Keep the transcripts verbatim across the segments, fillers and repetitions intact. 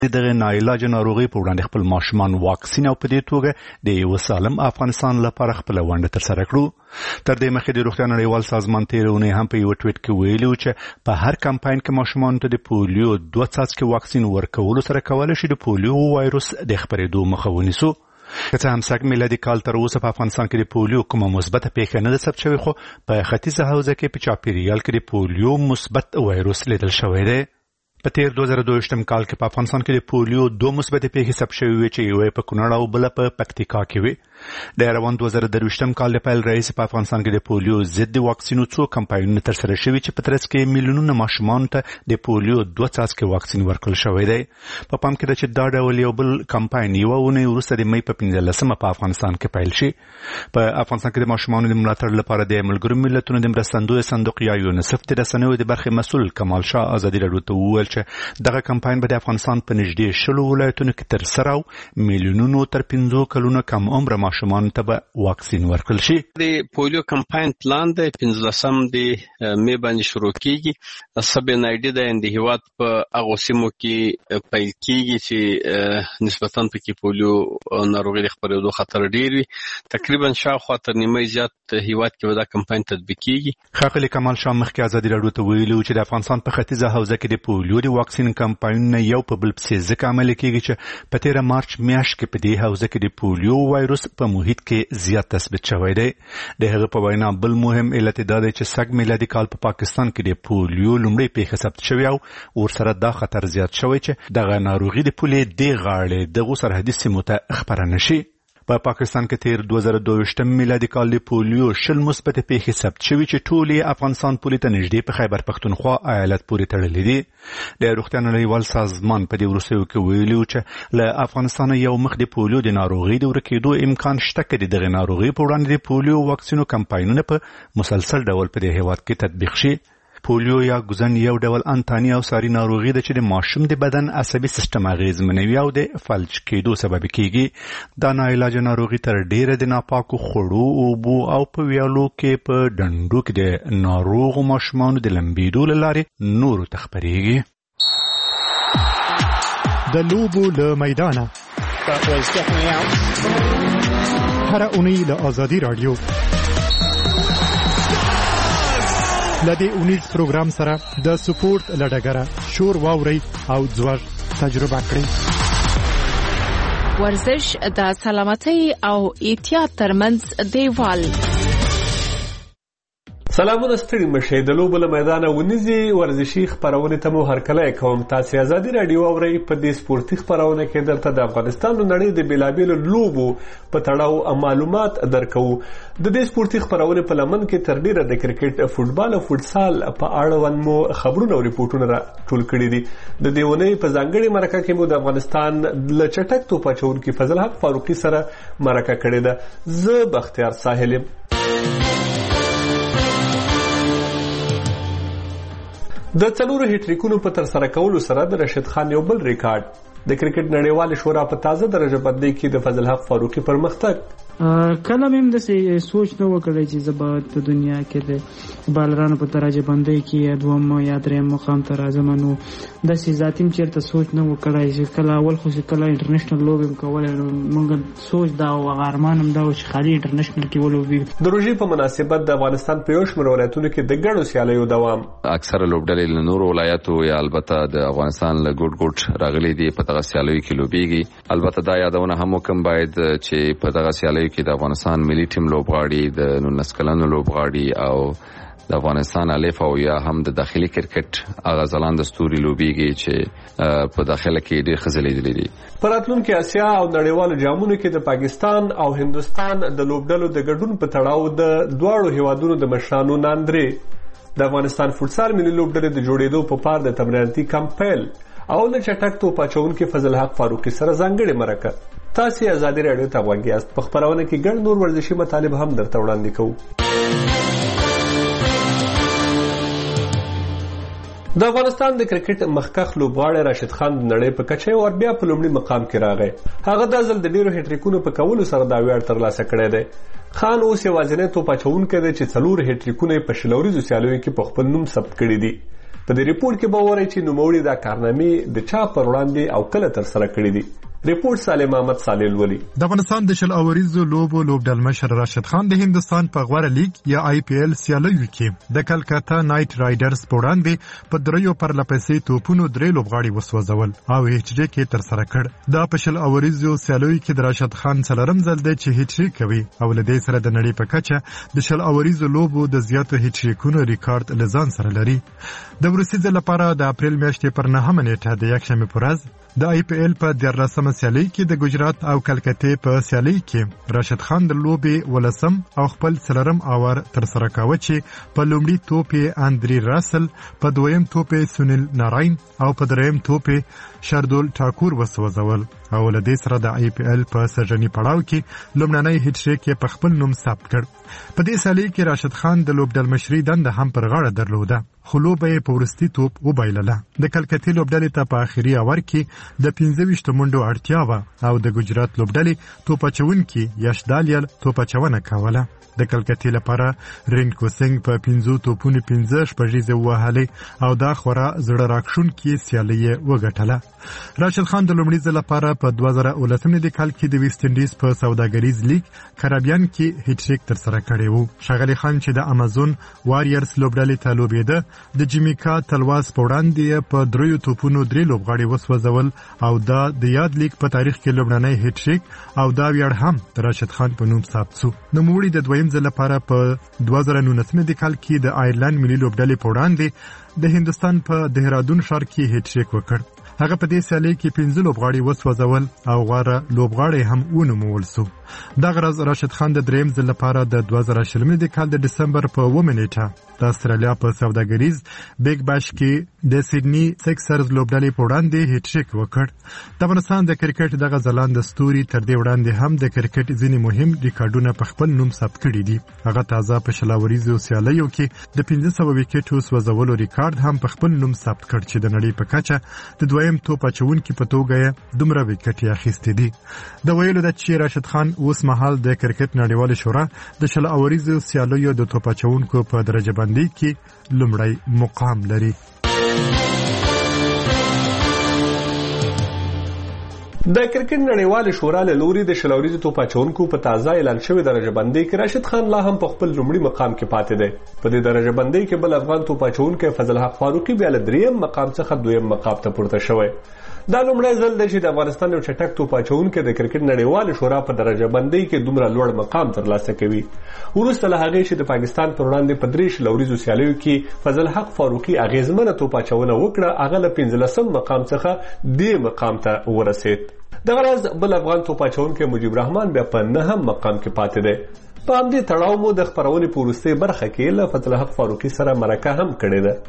دغه ناعلاج ناروغي په وړاندې خپل ماشومان واکسین او په دې توګه د یو سالم افغانستان لپاره خپل ونډه ترسره کړو. تر دې مخکې د روغتیا نړیوال سازمان تیرونه هم په یو ټویټ کې ویلي چې په هر کمپاین کې ماشومان ته د پولیو دوه څاڅکي واکسین ورکولو سره کولای شي د پولیو وایروس د خپرېدو مخه ونیسو. که څه هم سږ میلادي کال تر اوسه په افغانستان کې د پولیو کومه مثبته پیښه نه ده ثبت شوې، خو په ختیځه حوزه کې په چاپیریال کې د پولیو مثبت وایروس لیدل شوی دی. په تیر دوه زره دوه کال کې په افغانستان کې د پولیو دوه مثبتې پیښې ثبت شوې وې چې یوه په کونړ او بله په پکتیکا کې وې. د روان دوه زره درویشتم کال د پیل راهیسې په افغانستان کې د پولیو ضد واکسینو څو کمپاینونه ترسره شوي چې په ترڅ کې میلیونونه ماشومانو ته د پولیو دوه څاڅکي واکسین ورکړل شوی دی. په پام کې ده چې دا ډول یو بل کمپاین یوه اونۍ وروسته د مۍ په پنځلسمه په افغانستان کې پیل شي. په افغانستان کې د ماشومانو د ملاتړ لپاره د ملګرو ملتونو د مرستندوی صندوق یا یونیسف د رسنیو د برخې مسؤل کمال شاه ازادي راډیو ته وویل چې دغه کمپاین به د افغانستان په نږدې شلو ولایتونو کې ترسره او میلیونونو تر پنځو کلونو کم عمره ماشومانو ته به واکسین ورکړل شي. د پولیو کمپاین پلان د پنځلسم د مې باندې شروع کیږي. سب نایډي د د هیواد په هغه سیمو کې پیل کیږي چې نسبتاً پکې پولیو ناروغي د خپرېدو خطر ډیر وي. تقریبا شاوخوا تر نیمه زیات هیواد کې دا کمپاین تطبیق کیږي. ښاغلي کمال شاه مخکې ازادي راډیو ته ویلي چې د افغانستان په ختیځه حوزه کې د پولیو د واکسین کمپاینونه یو په بل پسې ځکه عملي کیږي چې په تیره مارچ میاشت کې په دې حوزه کې د پولیو وایروس په محیط کې زیات تثبیت شوی دی. د هغه په وینا بل مهم علت دا دی چې سږ میلادي کال په پاکستان کې د پولیو لومړی پیښه ثبت شوې او ورسره دا خطر زیات شوی چې دغه ناروغي د پولې دې غاړې دغو سرحدي سیمو ته خپره نشي. په پا پاکستان کې تیر دوه زره دوه میلادي کال د پولیو شل مثبتې پیښې ثبت شوي چې ټولې افغانستان پولې ته نږدې په خیبر پښتونخوا ایالت پورې تړلې دي. د روغتیا نړیوال سازمان په دې وروستیو کې ویلي چې له افغانستان یو مخ د پولیو د ناروغۍ د ورکېدو امکان شته چې د دغې ناروغۍ په وړاندې د پولیو واکسینو کمپاینونه په مسلسل ډول په دې هیواد کې تطبیق شي. پولیو یا ګوزن یو ډول انتاني او ساري ناروغي ده چې د ماشوم د بدن عصبي سیستم اغېزمنوي او د فلج کېدو سبب کیږي. دا ناعلاج ناروغي تر ډیره د ناپاکو خوړو، اوبو او په ویالو کې په ډنډو کې د ناروغو ماشومانو د لمبېدو له لارې نورو ته خپرېږي. د لوبو له میدانه هره اونۍ له ازادي راډیو لدې اونیز پروګرام سره د سپورت لډګره شور واوري او ځوړ تجربه کړئ. ورزش د سلامتۍ او احتیاط ترمنځ دیوال. سلامونه ستړي مشه. د لوبو له میدانه ونیزي ورزشي خبرونه ته مو هرکلی کوم. تاسو ازادي راډیو اورئ. په دې سپورتي خبرونه کې درته د افغانستان نړۍ د بیلابیلو لوبو په تړاو معلومات درکو. د دې سپورتي خبرونه په لمن کې تر ډیره د کرکټ، فوتبال او فوتسال په اړه مو خبرونه او ریپورتونه را ټول کړي دي. د دې ونې په ځانګړي مرکه کې مو د افغانستان ل چټک توپ اچونکي فضل حق فاروقي سره مرکه کړې ده. زه بختیار ساحل. د څلورو هټریکونو په تر سره کولو سره د رشید خان یو بل ریکارډ د کرکټ نړیوال شورا په تازه درجه بندۍ کې د فضل حق فاروقي پرمختګ. کله مې هم داسې سوچ نه وکړی چې زه به په دنیا کې د بالرانو په درجه بندۍ کې یا دوم یا درېیم مقام ته راځم. نو داسې ذاتي م چېرته سوچ نه وکړی چې کله اول خو چې کله انټرنیشنل لوبې م کولی نو موږ سوچ دا او هغه ارمان هم دا و چې خالي انټرنیشنل کې ولوبېږو. د روژې په مناسبت د افغانستان په یو شمېر ولایتونو کې د ګڼو سیالیو دوام. اکثره لوبډلې له نورو ولایتو یا البته د افغانستان له ګوټ ګوټ راغلي دي په دغه سیالیو کې لوبېږي. البته دا یادونه هم وکړم باید چې په دغه سیالیو کې د افغانستان ملي ټیم لوبغاړي، د نولس کلنو لوبغاړي او د افغانستان الف او یا هم د داخلي کرکټ هغه ځلانده ستوري لوبېږي چې په داخله کې ډېر ښه ځلېدلي دي. په راتلونکي اسیا او نړیوالو جامونو کې د پاکستان او هندوستان د لوبډلو د ګډون په تړاو د دواړو هیوادونو د مشرانو ناندرې د افغانستان فوتسال ملي لوبډلې د جوړېدو په پار د تمریناتي کمپ پیل او له چټک توپ اچونکي فضل حق فاروقي سره ځانګړې مرکه. تاسو ازادي راډیو ته غوږ یاست. په خبرونه کې ګڼ نور ورزشي مطالب هم درته وړاندې کوو. د افغانستان د کرکټ مخکښ لوبغاړی راشد خان د نړۍ په کچه او بیا په لومړي مقام کې راغی. هغه د ځل د ډیرو هټریکونو په کولو سره دا ویاړ ترلاسه کړی دی. خان اوس یوازینی توپ اچونکی دی چې څلور هټریکونه په شل اوریزو سیالیو کې په خپل نوم ثبت کړي دي. په دې ریپورت کې به وایي چې نوموړي دا کارنامې د چا پر وړاندې او کله تر سره کړې دي. ریپورت سالم احمد صالح ولي. د افغانستان د شل اوریزو لوبو لوبډل مشر راشد خان د هندستان په غوړه لیگ یا آی پی ایل سیالیو کې د کلکتا نایټ رایډرز په وړاندې په دریو پرلپسې توپونو درې لوبغاړي وسوځول او هیټریک یې تر سره کړ. د په شل اوریزو سیالیو کې د راشد خان څلورم ځل دی چې هیټریک کوي او له دې سره د نړۍ په کچه د شل اوریزو لوبو د زیاتو هیټریکونو ریکارډ لزان سره لري. د وروستي ځل لپاره د اپریل میاشتې پر نهمه نیټه د یکشنبه په ورځ د آی پی ایل په دیارلسمه سیالي کې د ګجرات او کلکتې په سیالي کې راشد خان د لوبې ولسم او خپل څلورم اور تر سره کاوه چې په لومړي توپ یې اندري راسل، په دویم توپ یې سونیل ناراین او په دریم توپ یې شردول ټاکور وسوځول او له دې سره د آی پی ایل په سرجني پړاو کې لومړنی هیټریک یې په خپل نوم ثبت کړ. په دې سیالي کې راشد خان د لوبډل مشري دنده هم پر غاړه درلوده خو لوبه یې په وروستي توپ وبایلله. د کلکتې لوبډلې ته په آخري اور کې د پنځه ویشت منډو اړتیا وه او د ګجرات لوبډلې توپ اچونکي یش دالیل توپ اچونه کوله. د کلکتې لپاره رینکو سنگ په پنځو توپونو پنځه شپږیزې ووهلې او دا خورا زړه راکښونکې سیالي یې وګټله. راشد خان د لومړي ځل لپاره په دوه زره اوولسم کال کې د ویسټ انډیز په سوداګریز لیگ کریبیان کې هیټریک تر سره کړی و. ښاغلی خان چې د امازون واریرز لوبډلې ته لوبېده د جمیکا تلواز په وړاندې په دریو توپونو درې لوبغاړي وسوځول او دا د یاد لیگ په تاریخ کې لومړنی هیټریک او دا ویاړ هم د راشد خان په نوم ثبت شو. نوموړي د دویم ځل لپاره په دوه زره نولسم کال کې د آیرلند ملي لوبډلې په وړاندې د هندستان په دهرادون ښار کې هیټریک وکړ. هغه په دې سیالي کې پنځه لوبغاړي وسوځول او غوره لوبغاړی هم ونومول شو. دغه ورځ راشد خان د دریم ځل لپاره د دوه زره شلم کال د ډسمبر په اوومه نیټه د استرالیا په سوداګریز بیگ باش کې د سیدنی سکسرز لوبډلې په وړاندې هیټریک وکړ. د افغانستان د کرکټ دغه ځلانده ستوري تر دې وړاندې هم د کرکټ ځینې مهم ریکارډونه په خپل نوم ثبت کړي دي. هغه تازه په شلاوریزو سیالیو کې د پنځه سوه وکټو سوځولو ریکارډ هم په خپل نوم ثبت کړ چې د نړۍ په کچه د دویم توپ اچونکي په توګه یې دومره وکټې اخیستې دي. د ویلو ده چې راشد خان اوس مهال د کرکټ نړیواله شورا د شل اوریزو سیالیو د توپ اچونکو په درجه بندي کې لومړی مقام لري. د کرکټ نړیواله شورا له لوري د شل اوریزو توپ اچونکو په تازه اعلان شوی درجه بندي کې راشد خان لا هم په خپل لومړي مقام کې پاتې دی. په دې درجه بندي کې بل افغان توپ اچونکی فضل حق فاروقي بیا له دریم مقام څخه دویم مقام ته پورته شوی. دا لومړی ځل دی چې د افغانستان یو چټک توپ اچونکی د کرکټ نړیواله شورا په درجه بندۍ کې دومره لوړ مقام ترلاسه کوي. وروسته له هغې چې د پاکستان پر وړاندې په درې شل اوریزو سیالیو کې فضل حق فاروقي اغیزمنه توپ اچونه وکړه، هغه له پنځلسم مقام څخه دې مقام ته ورسېد. دغه ورځ بل افغان توپ اچونکی مجیب رحمان بیا په نهم مقام کې پاتې دی. په همدې تړاو مو د خپرونې په وروستۍ برخه کې له فضل حق فاروقي سره مرکه هم کړې ده.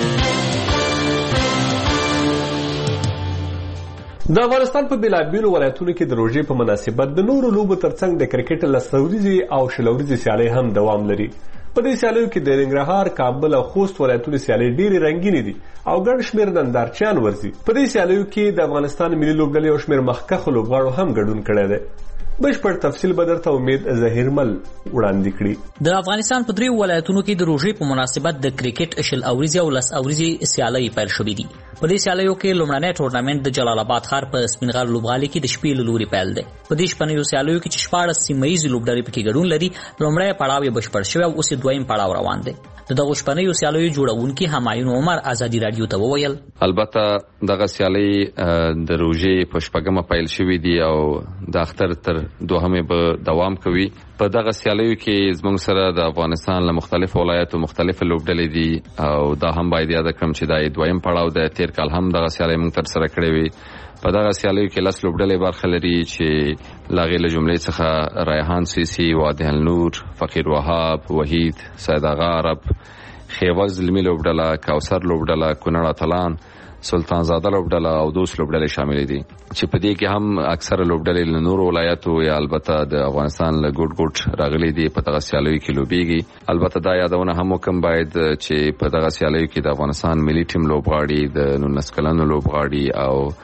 د افغانستان په بیلابیلو ولایتونو کې د روژې په مناسبت د نورو لوبو ترڅنګ د کرکټ لس اوریزې او شل اوریزې سیالۍ هم دوام لري. په دې سیالیو کې د ننګرهار، کابل او خوست ولایتونو سیالۍ ډېرې رنګینې دي او ګڼ شمېر نندارچیان ورځي. په دې سیالیو کې د افغانستان ملي لوبډلې او شمېر مخکښو لوبغاړو هم ګډون کړی دی. بشپړ تفصیل به درته امید ظهیرمل وړاندې کړي. د افغانستان په دریو ولایتونو کې د روژې په مناسبت د کرکټ شل اوریزې او لس اوریزې سیالۍ پیل شوې دي. په دې سیالیو کې لومړنی ټورنمنټ د جلال آباد ښار په سپینغر لوبغالي کې د شپې له لوري پیل دی. په دې شپنیو سیالیو کې چې شپاړس سیمه ییزې لوبډلې پکې ګډون لري، لومړی پړاو یې بشپړ شوی او اوس یې دویم پړاو روان دی. د دغو شپنیو سیالیو جوړونکي همایون عمر ازادي راډیو ته وویل: البته دغه سیالۍ د روژې په شپږمه پیل شوې دي او د اختر تر دوهمې به دوام کوي. په دغه سیالیو کې زموږ سره د افغانستان له مختلفو ولایتو مختلفه لوبډلې دي او دا هم باید یاد کړم چې دا دویم پړاو د تیر کال هم دغه سیالۍ موږ تر سره کړې وي. په دغه سیالیو کې لس لوبډلې برخه لري چې له هغې له جملې څخه ریحان سیسی، وادي النور، فقیر وهاب، وحید، سید آغا عرب، خیوه زلمي لوبډله، کوثر لوبډله، کونړ اتلان، سلطان زاده لوبډله او دوس لوبډلې شامل دي چې په دې کې هم اکثره لوبډلې له نورو ولایتو یا البته د افغانستان له ګوټ ګوټ راغلي دي په دغه سیالیو کې لوبېږي. البته دا یادونه هم وکم باید چې په دغه سیالیو کې د افغانستان ملي ټیم لوبغاړي، د نولس کلنو لوبغاړي او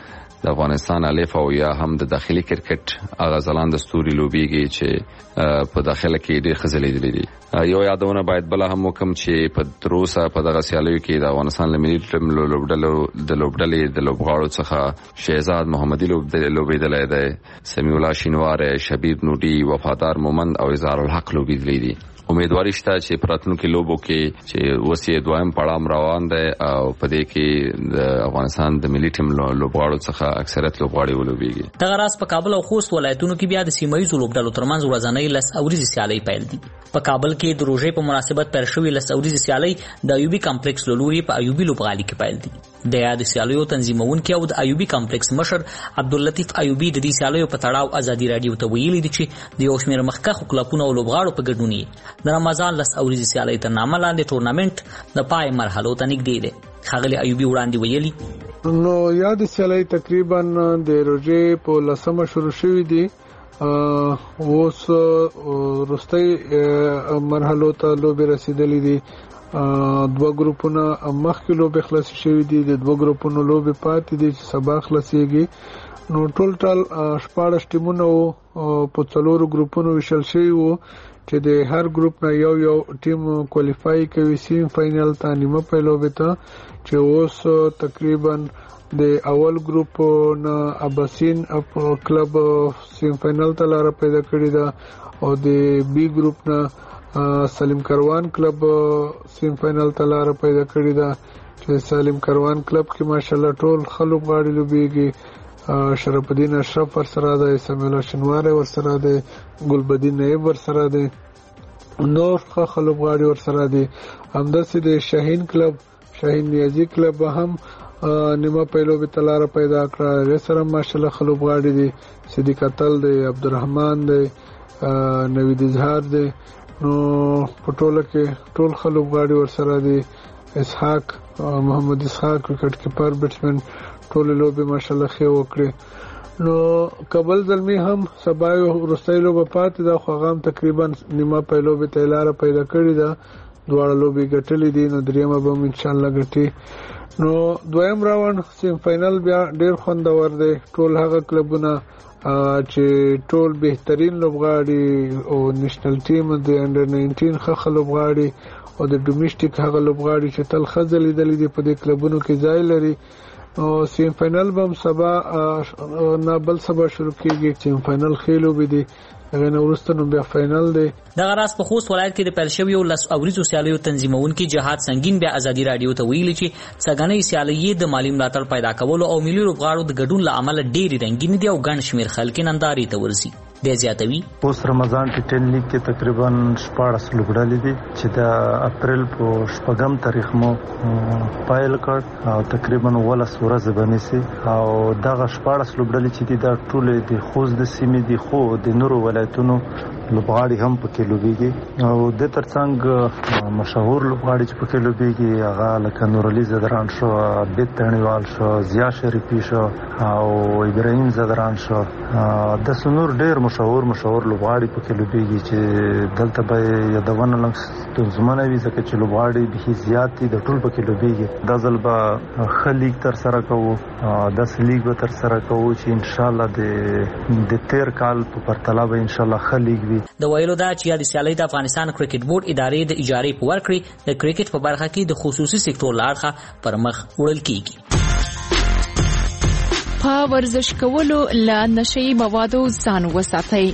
د افغانستان الف او یا هم د داخلي کرکټ هغه ځلانده ستوري لوبيږي چې په داخله کې ډېر خزلې دي. یو یادونه باید بل هم وکم چې په دروسه په دغه سیالیو کې د افغانستان لمنی ټیم لوبډلو د لوبډلې د لوبغاړو څخه شهزاد محمدي لوبېدلی دی، سمیع الله شینوار، شبیب نوډي، وفادار مومند او اظهار الحق لوبېدلی دي. امیدواري شته چې په راتلونکي لوبو کې چې اوس یې دویم پړاو روان دی او په دې کې د افغانستان د ملي ټیم لوبغاړو څخه اکثریت لوبغاړي ولوبېږي. دغه راز په کابل او خوست ولایتونو کې بیا د سیمه ییزو لوبډلو ترمنځ ورځنۍ لس اوريزې سیالۍ پیل دي. په کابل کې د روژې په مناسبت پیل شوې لس اوريزې سیالۍ د ایوبي کمپلیکس له لوري په ایوبي لوبغالي کې پیل دي. د یاد سیالیو تنظیمونکي او د ایوبي کمپلیکس مشر عبداللطیف ایوبي د دې سیالیو په تړاو ازادي رادیو ته ویلي دي چې د یو شمېر مخکښو کلبونو او لوبغاړو په ګډون یې د رمضان لس اوريزې سیالۍ تر نامه لاندې ټورنامنټ د پای مرحلو ته نږدې دی. ښاغلي ایوبي وړاندې ویلي نو یاد سیالۍ تقریبا د روژې په لسمه شروع شوې دي. اوس وروستۍ مرحلو ته لوبې رسیدلې دي. دوه ګروپونه مخکې لوبې خلاصې شوې دي، د دوه ګروپونو لوبې پاتې دي چې سبا خلاصېږي. نو ټول ټال شپاړس ټیمونه په څلورو ګروپونو ویشل شوي وو چې د هر ګروپ نه یو یو ټیم کوالیفای کوي سیم فاینل ته، نیمه پای لوبې ته، چې اوس تقریبا د اول ګروپ نه اباسین کلب سیم فاینل ته لاره پیدا کړې ده او د بی ګروپ نه سالم کروان کلب سیم فاینل ته لاره پیدا کړې ده چې سالم کروان کلب کې ماشاءالله ټول خلک غاړي لوبيږي. شرف الدین اشرف ورسره ده، سمیع الله شینوار ورسره ده، ګلبدین نایب ورسره ده، نور خلک غاړي ورسره دي. همداسې د شاهین کلب شاهین نیازی کلب هم نیمه پیلو به تلاره پیدا کړه، هغه سره ماشاءالله خلک غاړي دي. صدیق اتل دی، عبدالرحمن دی، نوید اظهار دی. نو په ټوله کې ټول خلک غاړي ورسره دي. اسحاق محمد اسحاق وکټ کیپر بیټسمن ټول لوبې ماشاءالله ښه وکړي. نو کابل زلمی هم سبا وروستۍ لوبه پاتې ده، خو هغه هم تقریبا نیمه پای لوبې ته لاره پیدا کړې ده. دواړه لوبې ګټلې دي، نو دریمه به هم انشاءالله ګټي. نو دویم راوند سیم فاینل بیا ډېر خوندور دی. ټول هغه کلبونه چې ټول بهترین لوبغاړي او نېشنل ټیم د انډر ناینټین ښه لوبغاړي او د ډومیسټیک هغه لوبغاړي چې تل ښه ځلېدلي دي په دې کلبونو کې ځای لري. او سیم فاینل به هم سبا نه بل سبا شروع کېږي. سیم فاینل ښې لوبې دي، هغه نه وروسته نو بیا فاینل دی. دغه راز په خوست ولایت کې د پیل شویو لس اوريزو سیالیو تنظیمونکي جهاد سنگین بیا ازادي رادیو ته ویلي چې څنګهنۍ سیالۍ د مالی ملاتړ پیدا کولو او ملي لوبغاړو د ګډون له امله ډېرې رنګینې دي او ګڼ شمېر خلک نندارې ته ورځي. دی زیاتوي اوس رمضان ټي ټن لیګ کې تقریبا شپاړس لوبډلې دي چې د اپریل په شپږم تاریخ مو پایل کړ او تقریبا ولس ورځ باندې او دغه شپاړس لوبډلې چې دي دا ټول د خوست د سیمې دي، خو د نورو ولایتونو لوبغاړي هم پکې لوبيږي او د ترڅنګ مشهور لوبغاړي چې پکې لوبيږي هغه لکه نور علي زدران شو، عبد تڼیوال شو، ضیا شریفي شو او ابراهیم زدران شو. د سنور ډېر مشهور مشهور لوبغاړي پکې لوبيږي چې دلته به یادونه لږ زمونه وي ځکه چې لوبغاړي به زیات دي، د ټول پکې لوبيږي. د ځل به خلیګ تر سره کوو، د سلیګ به تر سره کوو چې ان شاء الله د د تیر کال په پرتله به ان شاء الله خلیګ د ویلو دا چې یاد سیالۍ د افغانستان کرکټ بورډ ادارې د اجارې په ورکړې د کرکټ په برخه کې د خصوصي سکتور لاړخه پر مخ وړل کیږي. په ورزش کولو له نشئی موادو ځان وساتئ.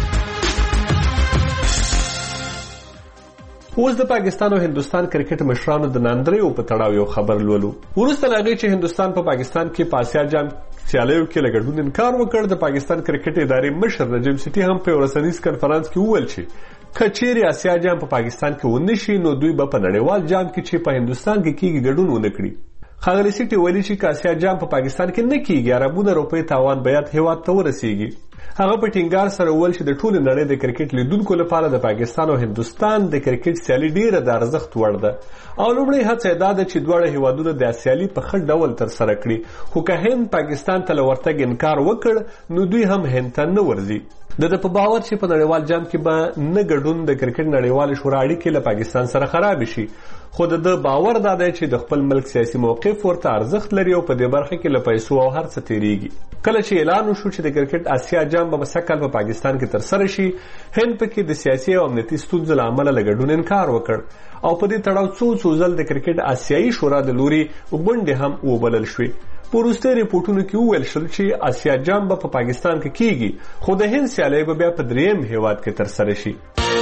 اوس د پاکستان او هندستان کرکټ مشرانو د ناندریو په تړاو یو خبر لولو. ورسته لاغي چې هندستان په پاکستان کې په آسیا جام سیالیو کې لګډون انکار وکړ. د پاکستان کرکټ ادارې مشر نجم سیټي هم په ورسنیز کانفرنس کې وویل چې کچېری آسیا جام په پاکستان کې ونشي نو دوی به په نړیوال جام کې چې په هندستان کې کېږي ګډون ونه کړي. ښاغلي سیټي ویلي چې آسیا جام په پاکستان کې نه کېږي، اربونه روپۍ تاوان بیات هیواد ته ورسیږي. هغه په ټینګار سره وویل چې د ټول نړۍ د کرکټ لیدونکو لپاره د پاکستان او هندستان د کرکټ سیالي ډیره د ارزښت وړ ده او لومړی هڅه دا ده چې دواړه هیوادونه د سیالي په ښه ډول ترسره کړي. خو که هند پاکستان ته له ورتګ انکار وکړ نو دوی هم هند ته نه ورځي. د ده په باور چې په نړیوال جام کې به نه ګډون د کرکټ نړیوال شورا اړیکې له پاکستان سره خراب شي. خو د باور دا دی چې د خپل ملک سیاسي موقف ورته ارزښت لري او په دې برخه کې له پیسو او هر څه تیریږي. کله چې اعلان وشو چې د کرکټ آسیا جام به سکهال په پاکستان کې ترسره شي، هند پکې د سیاسي او امنیتي ستونزو له امله له ګډون انکار وکړ او په دې تړاو څو څو ځل د کرکټ آسیایي شورا د لوري غونډې هم وبلل شوې. په وروستي ریپورټونو کې وویل شول چې آسیا جام به په پاکستان کې کیږي، خو د هند سیالۍ به بیا په دریم هیواد کې ترسره شي.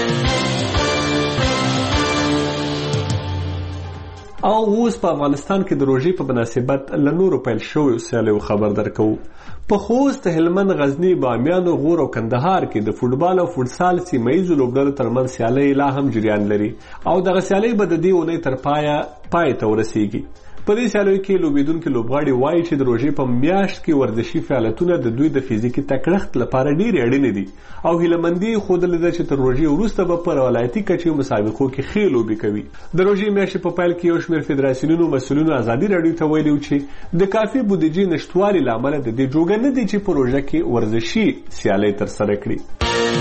او اوس په افغانستان کې د روژې په مناسبت له نورو پیل شویو سیالیو خبر درکوو. په خوست، هلمند، غزني، بامیان، غور او کندهار کې د فوټبال او فوټسال سیمه ییزو لوبډلو ترمنځ سیالۍ لا هم جریان لري او دغه سیالۍ به د دې اونۍ تر پایه پای ته ورسیږي. په دې سیالیو کې لوبېدونکي لوبغاړي وایي چې د روژې په میاشت کې ورزشي فعالیتونه د دوی د فزیکي تکړښت لپاره ډېرې اړینې دي او هیلهمندي ښودلې ده چې تر روژې وروسته به په ولایتي کچې مسابقو کې ښې لوبې کوي. د روژې میاشتې په پیل کې یو شمېر فدراسیونونو مسؤلینو ازادي راډیو ته ویلي چې د کافي بودیجې نشتوالي له امله د دې جوګه نه دي چې په روژه کې ورزشي سیالۍ ترسره کړي.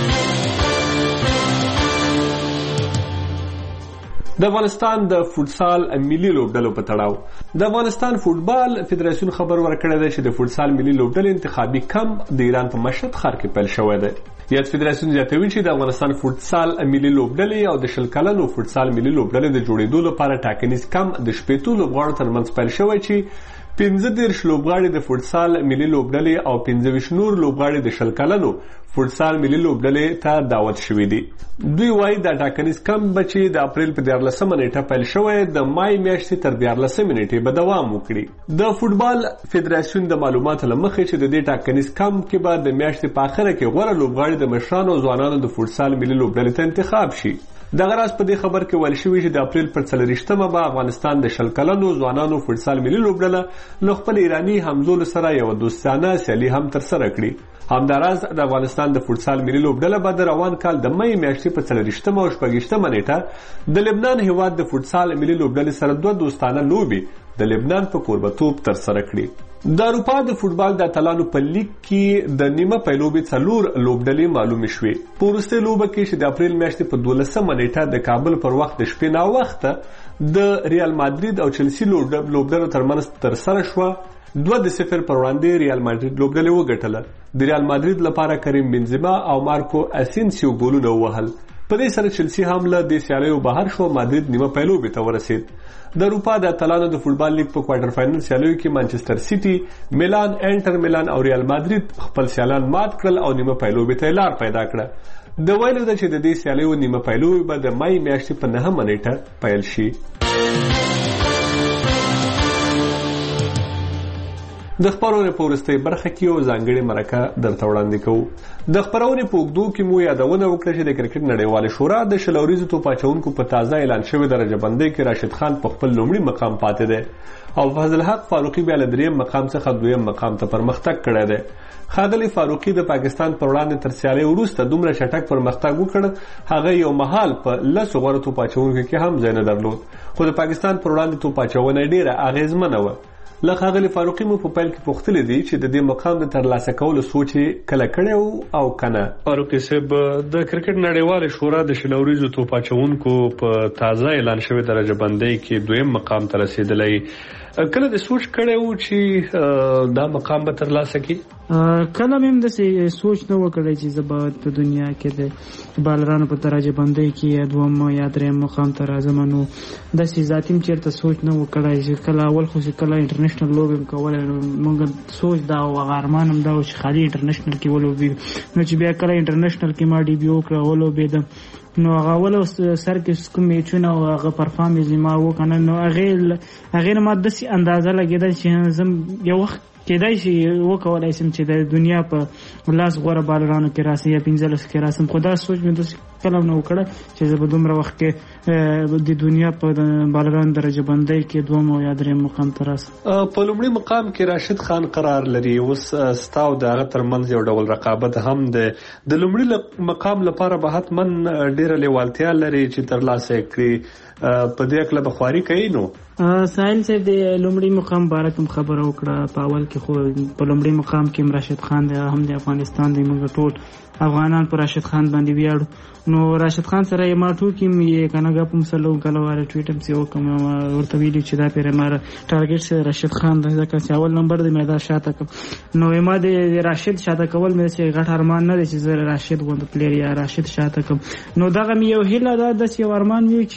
د افغانستان د فوټسال ملي لوبډلو په تړاو د افغانستان فوټبال فدراسیون خبر ورکړی دی چې د فوټسال ملي لوبډلې انتخابي کمپ د ایران په مشهد ښار کې پیل شوی دی. یاد فدراسیون زیاتوي چې د افغانستان فوټسال ملي لوبډلې او د شل کلنو فوټسال ملي لوبډلې د جوړېدو لپاره ټاکنیز کمپ د شپېتو لوبغاړو ترمنځ پیل شوی چې پنځه دېرش لوبغاړي د فوټسال ملي لوبډلې او پنځه ویشت نور لوبغاړي د شل کلنو فوټسال ملي لوبډلې ته دعوت شوي دي. دوی وایي دا ټاکنیز کمپ به چې د اپریل په دیارلسمه نیټه پیل شوی د مای میاشتې تر دیارلسمې نیټې به دوام وکړي. د فوټبال فدراسیون د معلوماتو له مخې چې د دې ټاکنیز کمپ کې به د میاشتې په اخره کې غوره لوبغاړي د مشرانو او ځوانانو د فوټسال ملي لوبډلې ته انتخاب شي. دغه راز په دې خبر کې ویل شوي چې د اپریل پر څلوېښتمه به افغانستان د شل کلنو ځوانانو فوټسال ملي لوبډله له خپل ایراني همزولو سره یوه دوستانه سیالي هم ترسره کړي. همداراز د افغانستان د فوټسال ملي لوبډله به د روان کال د مۍ میاشتې په څلوېښتمه او شپږویشتمه نیټه د لبنان هیواد د فوټسال ملي لوبډلې سره دوه دوستانه لوبې د لبنان په کوربتوب ترسره کړي. د اروپا د فوټبال د اتلانو په لیګ کې د نیمه پیلوبې څلور لوبډلې معلومې شوې. په وروستۍ لوبه کې چې د اپریل میاشتې په دولسمه نیټه د کابل پر وخت د شپې ناوخته د ریال مادرید او چلسي لوبډلو ترمنځ ترسره شوه، دوه د صفر پر وړاندې ریال مادرید لوبډلې وګټله. د ریال مادرید لپاره کریم بنزما او مارکو اسینسیو ګولونه ووهل. په دې سره چلسي هم له دې سیالیو بهر شو، مادرید نیمه پیلوبې ته ورسید. د اروپا د اتلانو د فوټبال لیګ په کوارټر فاینل سیالیو کې مانچستر سیټي، میلان، انټر میلان او ریال مادرید خپل سیالان مات کړل او نیمه پیلوبې ته لار پیدا کړه. د ویلو ده چې د دې سیالیو نیمه پیلوبې به د مای میاشتې په نهمه نیټه پیل شي. د خبرونې په وروستۍ برخه کې یو ځانګړې مرکه درته وړاندې کوو. د خبرونې په اوږدو کې مو یادونه وکړه چې د کرکټ نړیوالې شورا د شل اوریزو توپ اچوونکو په تازه اعلان شوې درجه بندۍ کې راشد خان په خپل لومړي مقام پاتې دی او فضل حق فاروقي بیا له دریم مقام څخه دویم مقام ته پرمختګ کړی دی. ښاغلي فاروقي د پاکستان پر وړاندې تر سیالۍ وروسته دومره چټک پرمختګ وکړ، هغه یو مهال په لسو غوره توپ اچوونکو کې هم ځای نه درلود، خو د پاکستان پر وړاندې توپ اچونه ډېره اغېزمنه وه. له ښاغلي فاروقي مو په پیل کې پوښتلي دي چې د دې مقام د ترلاسه کولو سوچ یې کله کړی او که نه. فاروقي صاحب، د کرکټ نړیوالې شورا د شل اوریزو توپ اچوونکو په تازه اعلان شوې درجه بندۍ کې دویم مقام ته رسېدلی، کله د سوچ کړی و چې دا مقام به ترلاسه کړي؟ کله مې هم داسې سوچ نه و کړی چې زه به په دنیا کې د بالرانو په درجه بندۍ کې یا دوم یا دریم مقام ته راځم. نو داسې ذاتي م چېرته سوچ نه و کړی چې کله اول خو چې کله انټرنیشنل لوبې م کولی، نو موږ سوچ دا و هغه ارمان هم دا و چې خالي انټرنیشنل کې ولوبېږم. نو چې بیا کله انټرنیشنل کې ما ډیبیو وکړه ولوبېدم، نو هغه اول سر کې کوم میچونه او هغه پرفارمنس یې ما وکړه، نو هغې هغې نه ما داسې اندازه لګېده چې زه یو وخت کېدای شي وکولای شم چې د دنیا په لاس غوره بالرانو کې راسم یا پنځلس کې راسم، خو دا سوچ مې داسې کله نه وکړه چې زه به دومره وخت کې د دنیا په بالرانو درجه بندۍ کې دوم او یا دریم مقام ته راسم. په لومړي مقام کې راشد خان قرار لري، اوس ستا او د هغه ترمنځ یو ډول رقابت هم دی. د لومړي مقام لپاره به حتما ډېره لیوالتیا لري چې ترلاسه یې کړي، په دې هکله به خواري کوي. نو ساحل صاحب د لومړي مقام باره کوم خبره وکړه، په اول کې خو په لومړي مقام کې راشد خان دی، هم د افغانستان دی، موږ ټول افغانان پر راشد خان باندې ویاړو. نو راشد خان سره ما ټوکې مې کنه غپ مسلو کله واره ټویټ هم سیو کوم ورته ویلي چې دا پیره مار ټارګټ سره راشد خان د ځکه چې اول نمبر د میدان شاته کوم نو ما د راشد شاته کول مې چې غټ ارمان نه دی چې زه راشد غوند پلیر یا راشد شاته کوم نو دغه یو هیله ده د یو ارمان وی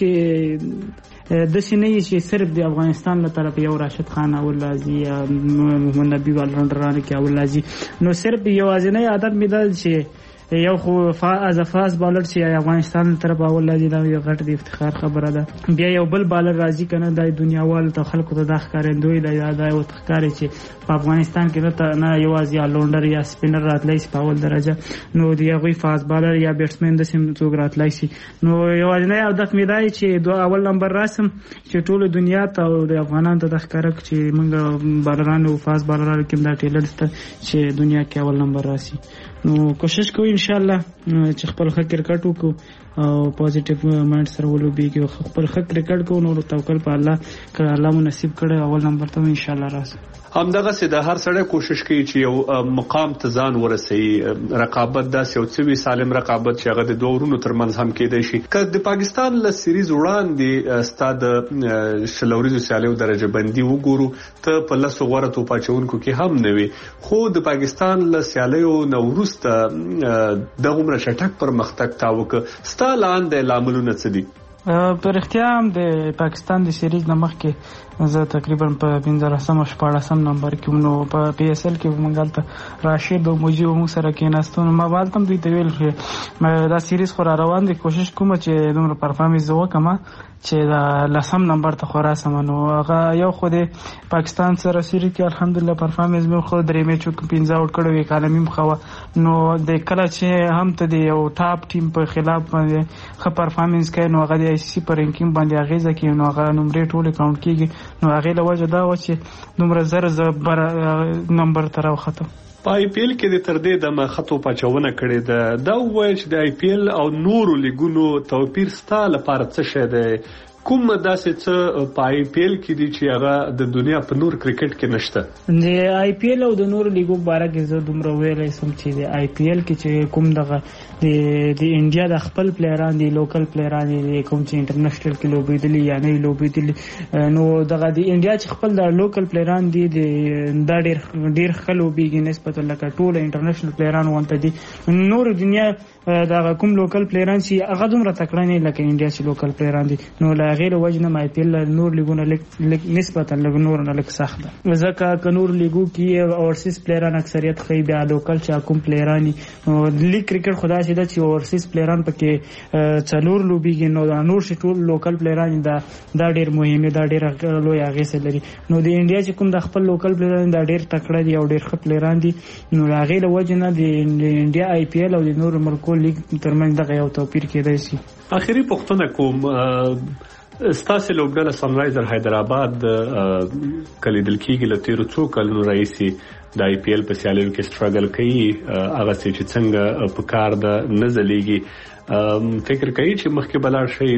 چې د سینې چې صرف د افغانستان له طرف یو راشد خان او لازی محمد نبی والران کې او لازی نو صرف یو ازنه عادت مې ده چې یو خو از فاز بالر چې افغانستان طرف اول لازم دا یو غټ د افتخار خبره ده بیا یو بل بالر راځي کنه د دنیا وال ته خلکو ته د ښکارندوی د یاد او تخکار چې په افغانستان کې نه یوازې یا لونډر یا سپینر راتلای شي په اول درجه نو دی هغه فاز بالر یا بیټسمن د سیم څوک راتلای شي نو یوازې نه یو د میدای چې دوه اول نمبر راسم چې ټول دنیا ته او د افغانانو ته د ښکار چې موږ بالرانو فاز بالرانو کې دا ټیلنټ ته چې دنیا کې اول نمبر راسي نو کوشش کوو ان شاء الله چې خپل ښه کرکټ وکړو او پوزټیو مایند سره ولوبېږو خپل ښه کرکټ کوو نو توکل په الله که الله مو نصیب کړی اول نمبر ته ان شاء الله راسي همدغه سي د هر سړی کوشش کوي چې یو مقام ته ځان ورسوي رقابت داسې یو څه وي سالم رقابت چې هغه د دوه ورونو ترمنځ هم کېدای شي که د پاکستان له سیریز وړاندې ستاد شلوريزو سیالیو درجه بندي وګورو ته په لاسو غوړه تو پاچونکو کې هم نه وي خو د پاکستان له سیالیو نوروسته د عمر شټک پر مختک تاوک ستالان د لاملونه څه دي پر اختیار د پاکستان د سیریز نمخ کې زه تقریبا په پنځلسم شپاړسم نمبر کې نو په پی اس ال کې مونږ راشد او مجيب مو سره کې ناستون ما والتم دوی ته ویل چې دا سیریز خو را روان دي کوشش کوم چې دومره پرفارمنس وکم چې دا لسم نمبر ته خورا سمنو هغه یو خو د پاکستان سره سیریز کې الحمدلله پرفارمنس مې خو درې میچو کې پنځه آوټ کړو وی کالمیم خو نو د کله چې هم ته د یو ټاپ ټیم په خلاف باندې ښه پرفارمنس کوي نو هغه د آی سی پر رینکینګ باندې اغیزه کوي نو هغه نمبر ټول کاونټ کیږي نو هغه له وجه دا و چې نمبر زر زبر نمبر تر وخته په آی پی ایل کې د تر دې د مخاطو پچونه کړي ده دا وایي چې د آی پی ایل او نورو لیګونو توپیر ستا لپاره څه شي ده کوم داسې څه په آی پی ایل کې دي چې هغه د دنیا په نور کرکټ کې نشته د آی پی ایل او د نور لیګو باره کې زه دومره ویلای سم چې د آی پی ایل کې چې کوم دغه د د انډیا د خپل پلیران دي لوکل پلیران دي کوم چې انټرنیشنل کې لوبېدلي یا نه لوبېدلي نو دغه د انډیا چې خپل د لوکل پلیران دي د دا ډېر ډېر ښه لوبېږي نسبت لکه ټول انټرنیشنل پلیران وانته دي نور دنیا دا کوم لوکل پلیران چې هغه دومره تکړه نه لکه انډیا چې لوکل پلیران دي نو لا غیر وجنه مای پیل نور لیګونه لیک نسبتا لګ نور نه لیک سخت ده ځکه ک نور لیګو کې اورسیس پلیران اکثریت خې بیا لوکل چې کوم پلیرانی لیګ کرکټ خدا شي چې اورسیس پلیران پکې څلور لوبيږي نو دا نور شي ټول لوکل پلیران دا دا ډیر مهمه دا ډیر لوی هغه څه لري نو د انډیا چې کوم د خپل لوکل پلیران دا ډیر تکړه دي او ډیر ښه پلیران دي نو هغه له وجنه د انډیا آی پی ایل او د نور ملکو لیګ ترمنځ دغه یو توپیر کېدای شي اخیری پوښتنه کوم ستاسو لوبډله سنرایزر حیدرآباد کلیدل کېږي له تیرو څو کلونو راهیسې د آی پی ایل په سیالیو کې سټرګل کوي هغه چې څنګه په کار د نزلېږي فکر کوي چې مخکې بلار شي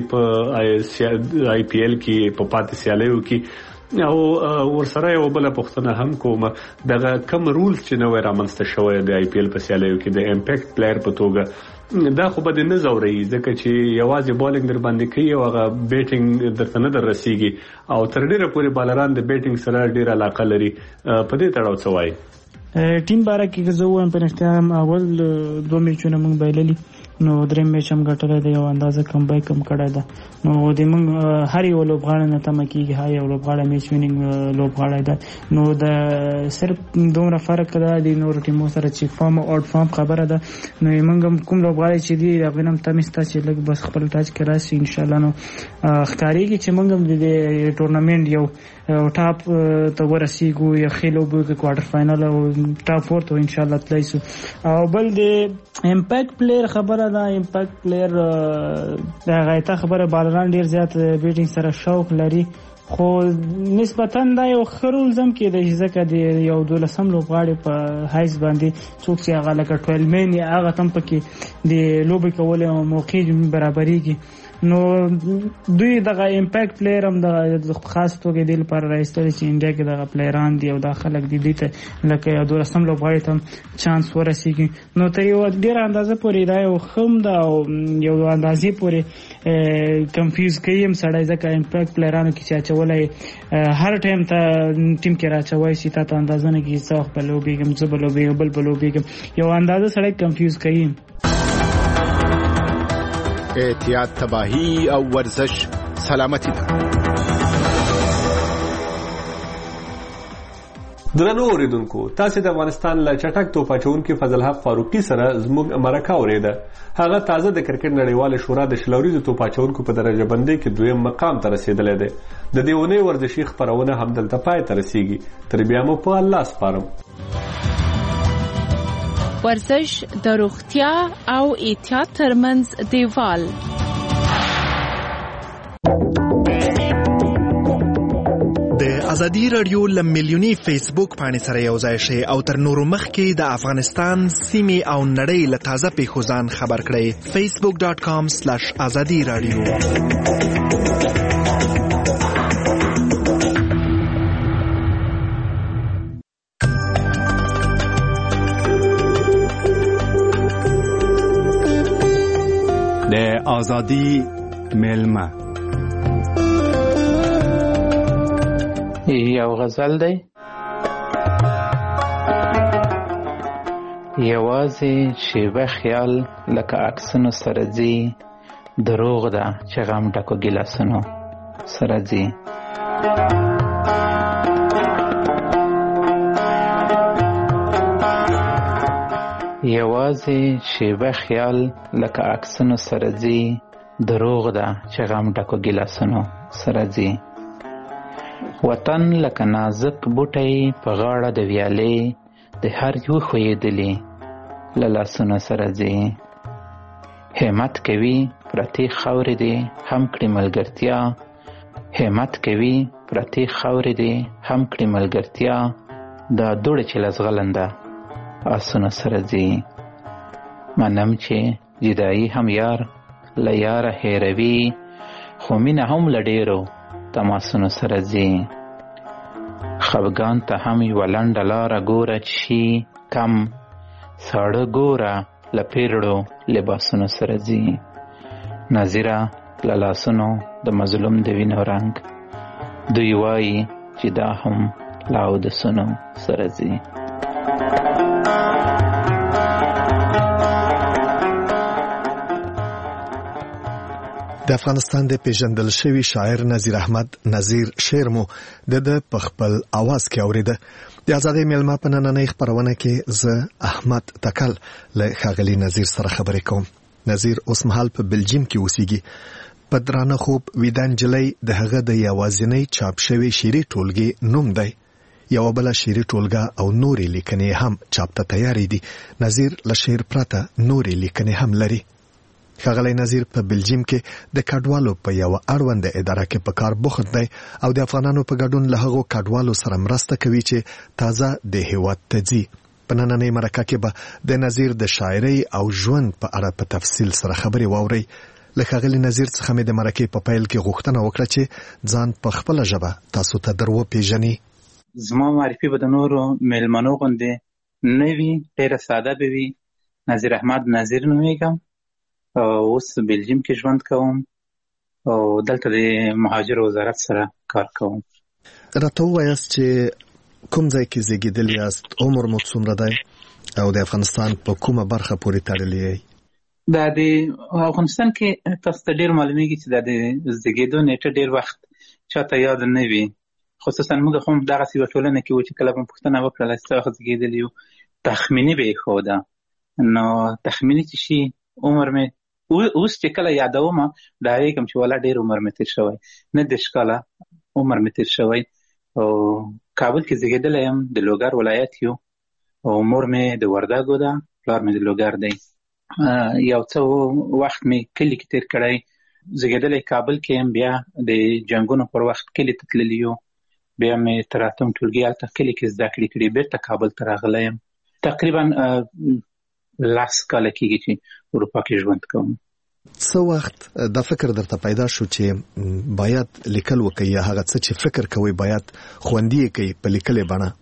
په آی پی ایل کې په پاتې سیالیو کې او ورسره یو بل پوښتنه هم کوم دغه کم رولز چې نو رامنځته شوی د آی پی ایل په سیالیو کې د امپیکټ پلیئر په توګه دا خو به نه زوري ځکه چې یوازې بالینګ در باندې کوي او هغه بیټینګ درته نه در رسیږي او تر ډیره پورې بالران د بیټینګ سره ډیر علاقه لري په دې تړاو څه وایي ټیم باره کې زه وایم په اختیار اول دوه میچونه موږ بایللي نو دریم میچ هم ګټلې دی او اندازه کم بای کم کړه ده نو د موږ هر یو لوبغاړی نه تم کېږي هر یو لوبغاړی میچ وینینګ لوبغاړی ده نو د صرف دومره فرق ده د نور ټیمو سره چې فارم او اؤټ فارم خبره ده نو موږ کوم لوبغاړی چې دی هغه نم تمستا چې لګ بس خپل ټاچ کې راشي ان شاء الله نو ښکاریږي چې موږ د ټورنمنت یو ټاپ ته ورسیږو یا خېلو به کوارټر فائنل او ټاپ فور ته ان شاء الله تلایسو او بل د امپیکټ پلیئر خبره دا امپیکټ پلیئر دا غایته خبره بالران ډیر زیات بیټینګ سره شوق لري خو نسبتا دا یو خرول زم کې د ځکه د یو دولسم لوبغاړي په هایس باندې څوک چې هغه لکه ټویل مین یا هغه تم پکې د لوبي کول موقع برابرېږي نو دوی دغه امپیکټ پلیر هم د خاص توګه د لپاره راځي چې انډیا کې دغه پلیران دی او د خلک دی دي ته لکه یو دولسم لوبغاړي ته چانس ورسیږي نو تر یو ډیر اندازه پورې دا یو خم دا یو اندازې پورې کنفیوز کوي هم سړی ځکه امپیکټ پلیرانو کې چې اچولای هر ټایم ته ټیم کې راچوي چې تا ته اندازه نه کیږي څه په لوبېږم څه په لوبېږم بل په لوبېږم یو اندازه سړی کنفیوز کوي. احتیاط تباہی او ورزش سلامتی ده. درنو اوریدونکو تاسو د افغانستان له چټک توپ اچونکي فضل حق فاروقي سره زموږ مرکه اوریده. هغه تازه د کرکټ نړیواله شورا د شلوريزو توپ اچونکو په درجه بندۍ کې دویم مقام ته رسیدلی دی. د دې اونۍ ورزشي خبرونه همدلته پای ته رسیږي. تر بیا مو په الله سپارم. ورزش د روغتیا او احتیاط ترمنځ دیوال. د ازادي رادیو ل میلیونی فیسبوک باندې سره یو ځای شي او تر نورو مخکې د افغانستان سیمې او نړۍ له تازه پیښو ځان خبر کړئ. facebook dot com slash azadi radio. د ازادي ملما یو غزل دی. یوازې شیبه خیال لکه عکسونو سره ځي، دروغ ده چې غم ډکو ګیلاسونو سره ځي. یوازې شیبه خیال لکه عکسونو سره ځي، دروغ ده چې غم ډکو ګیلاسونو سره ځي. وطن لکه نازک بوټی په غاړه د ویالې، د هر یو ښویېدلي له لاسونو سره ځي. همت کوي پرتې خاورې دې هم کړي ملګرتیا، همت کوي پرتې خاورې دې هم کړي ملګرتیا، دا دوړې چې له زغلنده آسونو سره ځي. منم چې جدایي هم یار له یاره هېروي، خو مینه هم له ډېرو تماسونو سره ځي. خفګان ته هم یوه لنډه لاره ګوره چې شي کم، ساړه ګوره له پیرړو لباسونو سره ځي. نظیره له لاسونو د مظلوم د وینو رنګ، دوی وایي چې دا هم له اودسونو سره ځي. د افغانستان د پیژندل شوی شاعر نظیر احمد نظیر شعر مو د په خپل आवाज کې اوریده. د ازادي ملما په نننۍ خبرونه کې زه احمد تکل له ښاغلي نظیر سره خبرې کوم. نظیر اوس مهال په بلجیم کې اوسېږي. په درانه خوب ویدان جلۍ د هغه د یوازینۍ چاپ شوی شعري ټولګې نوم دی. یو بل شعري ټولګه او نورې لیکنې هم چاپ ته تیارې دي. نظیر له شعر پرته نورې لیکنې هم لري. ښاغلی نظیر په بلجیم کې د کډوالو په یو اړوند اداره کې په کار بوخت دی او د افغانانو په ګډون له هغو کډوالو سره مرسته کوي چې تازه د هیواد ته ځي. په نننۍ مرکه کې به د نظیر د شاعرۍ او ژوند په اړه په تفصیل سره خبرې واورئ. له ښاغلي نظیر څخه مې د مرکې په پیل کې غوښتنه وکړه چې ځان په خپله ژبه تاسو ته در وپېژني. زما معرفي به د نورو میلمنو غوندې نه وي، ډېره ساده به وي. نظیر احمد نظیر نومیږم، اوس بلجیم کې ژوند کوم او دلته د مهاجر وزارت سره کار کوم. راته ووایاست چې کوم ځای کې زیږېدلي یاست، عمر مو څومره دی او د افغانستان په کومه برخه پورې تړلی یئ؟ دا د افغانستان کې تاسو ته ډېر معلومیږي چې دا د زیږېدو نیټه ډېر وخت چاته یاد نه وي، خصوصا موږ خو دغسې یوه ټولنه کې وو چې کله به مو پوښتنه وکړله چې څه وخت زیږېدلي یو، تخمیني به یې ښوده. نو تخمیني چې شي عمر مې اوس چې کله یادوم ډارېږم چې والا ډېر عمر مې تېر شوی، نه دېرش کاله عمر مې تېر شوی. او کابل کې زیږېدلی یم، د لوګر ولایت یو، او مور مې د وردګو ده، پلار مې د لوګر دی. یو څه وخت مې کلي کې تېر کړی، زیږېدلی کابل کې یم، بیا د جنګونو پر وخت کلي ته تللی یو، بیا مې تر اتم ټولګي هلته کلي کې زده کړې کړي، بېرته کابل ته راغلی یم. تقریبا لس کاله کېږي چې اروپا کې ژوند کوم. څو وخت دا فکر درته پیدا شو چې باید لیکل وکړي یا هغه څه چې فکر کوي باید خوندي کوي په لیکلې بڼه؟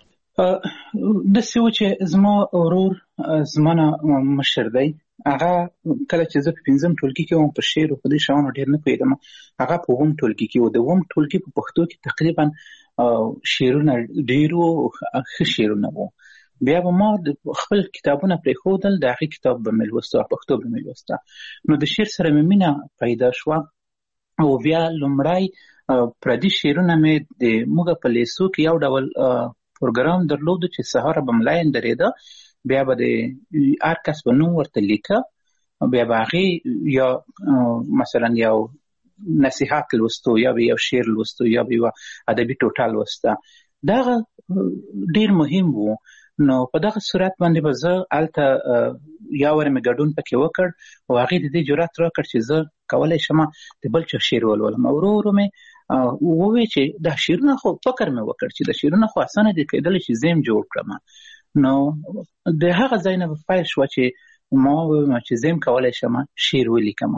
د څه چې زما ورور زمانه مشر دی، هغه کله چې زه په پنځم ټولګي کې وم په شعر او په دې شیانو ډېر نه پوهېدم. هغه په اووم ټولګي کې و. د اووم ټولګي په پښتو کې تقریبا شعرونه ډېر وو، ښه شعرونه وو. بیا به ما خپل کتابونه پرېښودل، د هغې کتاب به مې لوسته، پښتو به مې لوسته. نو د شعر سره مې مینه پیدا شوه او بیا لومړی پردي شعرونه مې د موږ په لیسو کې یو ډول پروګرام درلودو چې سهار به ملاین درېده، بیا به د هر کس په نوم ورته لیکه، بیا به هغې یا مثلا یو نصیحت لوستو یا به یو شعر لوستو یا به یو ادبي ټوټه لوسته. دغه ډېر مهم وو. نو په دغه صورت باندې به زه هلته یا وارې مې ګډون پکې وکړ او هغې د دې جرات راکړ چې زه کولی شم د بل چا شعر ولولم. ورو ورو مې ووی چې دا شعرونه خو فکر مې وکړ چې دا شعرونه خو اسانه دي، کېدلی چې زه یې جوړ کړم. نو د هغه ځای نه به پیل شوه چې ما وویم چې زه یم کولی شم شعر ولیکم.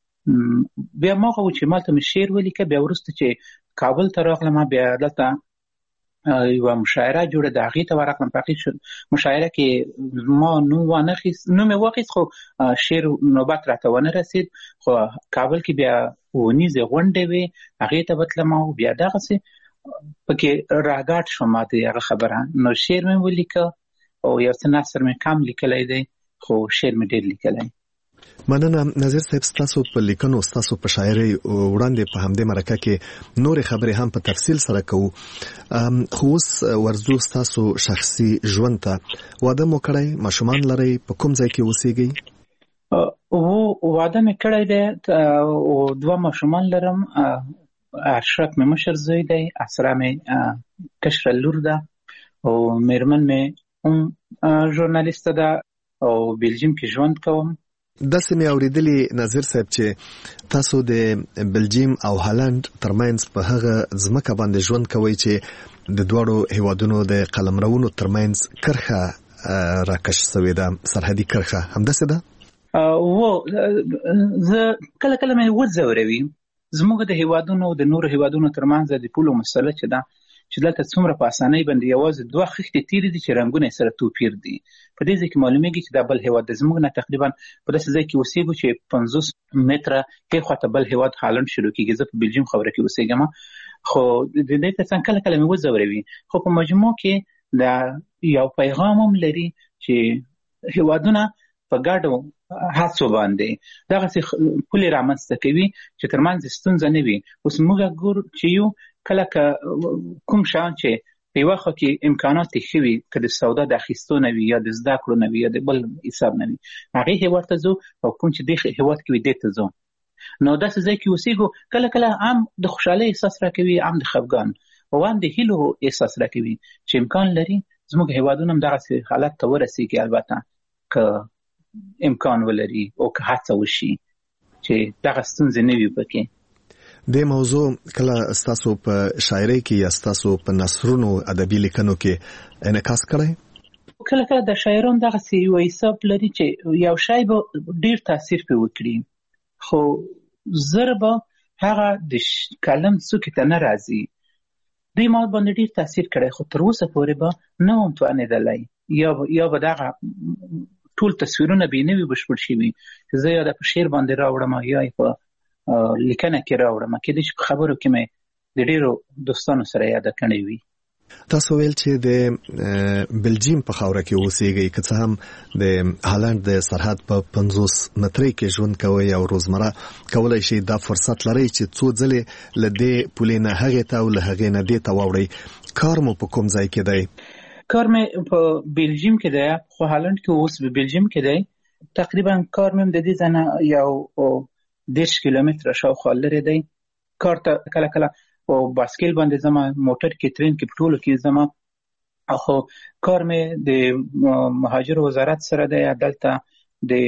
بیا ما هغه و چې مالته مې شعر ولیکه. بیا وروسته چې کابل ته راغلم، بیا دلته یوه مشاعره جوړه ده، هغې ته ورغلم. په هغې مشاعره کې ما نوم وانخیست، نوم یې واخیست خو شعر نوبت راته ونه رسید. خو کابل کې بیا اونیزې غونډې وې، هغې ته به تلم او بیا دغسې پکې راګاډ شوم د هغه خبره. نو شعر مې ولیکه او یو څه نثر مې کم لیکلی دی، خو شعر مې ډېر لیکلی. مننه نظیر صاحب، ستاسو په لیکنو، ستاسو په شاعرۍ وړاندې په همدې مرکه کې نورې خبرې هم په تفصیل سره کوو. خو اوس ورځو ستاسو شخصي ژوند ته. واده مو کړی، ماشومان لرئ، په کوم ځای کې اوسېږئ؟ و واده مې کړی دی او دوه ماشومان لرم. اشرف مې مشر زوی دی، اسرا مې کشره لور ده او میرمن مې هم ژورنالیسته ده او بلجیم کې ژوند کوم. داسې مې اورېدلي نظیر صاحب چې تاسو د بلجیم او هالند ترمنځ په هغه ځمکه باندې ژوند کوئ چې د دواړو هیوادونو د قلمرونو ترمنځ کرښه راکش شوې ده، سرحدي کرښه. همداسې ده؟ و زه کله کله مې وځوروي. زموږ د هیوادونو او د نورو هیوادونو ترمنځ د پولو مسله چې ده، چې دلته څومره په اسانۍ باندې یوازې دوه خښتې تیرې دي چې رنګونه یې سره توپیر دي. په دې ځای کې معلومیږي چې دا بل هیواد د زموږ نه تقریبا په داسې ځای کې اوسېږو چې پنځوس متره ښې خواته بل هیواد هالند شروع کېږي. زه په بلجیم خبره کې اوسېږم، خو د دې تر څنګ کله کله مې وځوروي. خو په مجموع کې دا یو پیغام هم لري چې هیوادونه په ګډو هڅو باندې دغسې پولې رامنځته کوي چې ترمنځ ستونزه نه وي. اوس موږ ګورو چې یو کله که کوم شیان چې په یوه خوا کې امکانات یې ښه وي، که د سودا د اخیستو نه وي یا د زده کړو نه وي یا د بل حساب نه وي، هغې هیواد ته ځو، او کوم چې دې هیواد کې وي دې ته ځو. نو داسې ځای کې اوسېږو، کله کله هم د خوشحالۍ احساس راکوي، هم د خفګان او هم د هیلو احساس راکوي چې امکان لري زموږ هیوادونه هم دغسې حالت ته ورسېږي. البته که امکان ولري او که هڅه وشي چې دغه ستونزې نه وي پکې. د موضوع کله ستاسو په شاعرۍ کې یا ستاسو په نثرونو ادبي لیکنو کې انعکاس کړی؟ کله کله د شاعرانو دغسې یو حساب لري چې یو شی به ډېر تاثیر پرې وکړي، خو زر به هغه د کلم څوکې ته نه راځي. دوی ما باندې ډېر تاثیر کړی، خو تر اوسه پورې به نه وم توانېدلی یا به دغه ټول تصویرونه به نه وي بشپړ شوي چې زه یا د په شعر باندې راوړم یا یې په لیکنه کې راوړم. کېدای شي په خبرو کې مې د ډېرو دوستانو سره یاده کړې وي. تاسو ویل چې د بلجیم په خاوره کې اوسېږئ، که څه هم د هالند د سرحد په پنځوس مترۍ کې ژوند کوئ او روزمره کولی شئ دا فرصت لرئ چې څو ځلې له دې پولې نه هغې ته او له هغې نه دې ته واوړئ. کار مو په کوم ځای کې دی؟ کار مې په بلجیم کې دی، خو هالند کې اوس په بلجیم کې دی. تقریبا کار مې د دې ځای نه یو دېرش کیلومتره شاوخوا لرې دی. کار ته کله کله او باسکل باندې ځم، موټر کې، ترین کې، په ټولو کې ځم. خو کار مې د مهاجرو وزارت سره دی. دلته د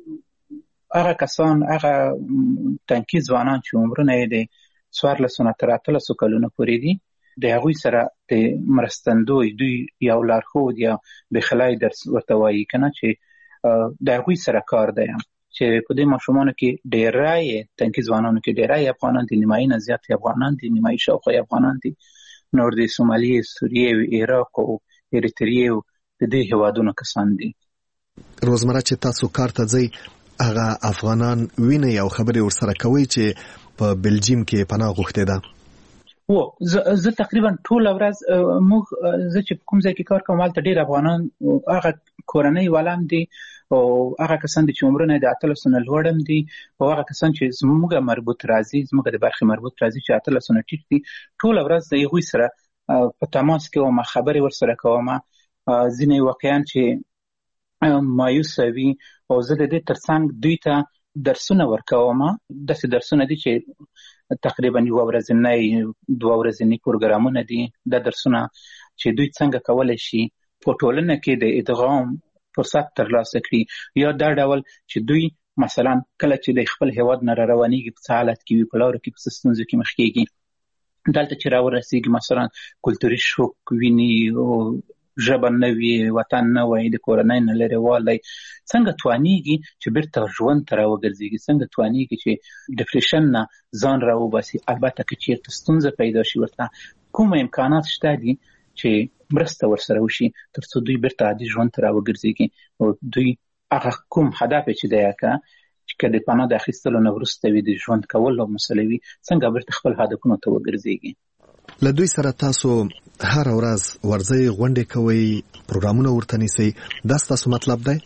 هغه کسان، هغه تنکي ځوانان چې عمرونه یې د څوارلسو نه تر اتلسو کلونو پورې دي، د هغوی سره د مرستندوی، دوی یو لارښود یا بخلای درس ورته وایي که نه، چې د هغوی سره کار دی. چې په دې ماشومانو کې ډېری تنکي ځوانانو کې ډېری افغانان دي، نیمایي نه زیات افغانان دي، نیمایي شاوخوا افغانان دي، نور د سومالي، سوریې، عراق او اریتریې د دې هیوادونو کسان دي. روزمره چې تاسو کار ته ځئ هغه افغانان وینئ او خبرې ورسره کوئ چې په بلجیم کې پناه غوښتې ده؟ و زه تقریبا ټوله ورځ موږ زه چې کوم ځای کې کار کوم هلته ډېر افغانان هغه کورنۍ والام دي او هغه کسان دي چې عمرونه د اتلسو نه لوړ هم دي او هغه کسان چې زموږ مربوط راځي، زموږ د برخې مربوط راځي چې اتلسو نه ټیټ دي، ټوله ورځ د هغوی سره په تماس کې وم، خبرې ورسره کوم. ځینې واقعا چې مایوسه وي او زه د دې ترڅنګ دوی ته درسونه ورکوم. داسې درسونه دي چې تقریبا یوه ورځنی دوه ورځني پروګرامونه دي. دا درسونه چې دوی څنګه کولی شي په ټولنه کې د ادغام فرصت ترلاسه کړي، یا دا ډول چې دوی مثلا کله چې د خپل هیواد نه را روانېږي په څه حالت کې وي، په لارو کې په څه ستونزو کې مخ کېږي، دلته چې را ورسېږي مثلا کلتوري شوک ویني او ژبه نه وي، وطن نه وي، د کورنۍ نه لرې والی، څنګه توانېږي چې بیرته ژوند ته را وګرځېږي، څنګه توانېږي چې ډپریشن نه ځان را وباسي. البته که چېرته ستونزه پیدا شي ورته کوم امکانات شته دي چې مرسته ورسره وشي تر څو دوی بیرته عادي ژوند ته را وګرځېږي او دوی هغه کوم هدف چې دی که چې که د پناه د اخیستلو نه وروسته وي، د ژوند کولو مسله وي، څنګه بیرته خپل هدفونو ته وګرځېږي. له دوی سره تاسو هر ورځ ورځي غونډې کوئ، پروګرامونه ورته نیسئ، دا ستاسو مطلب دی؟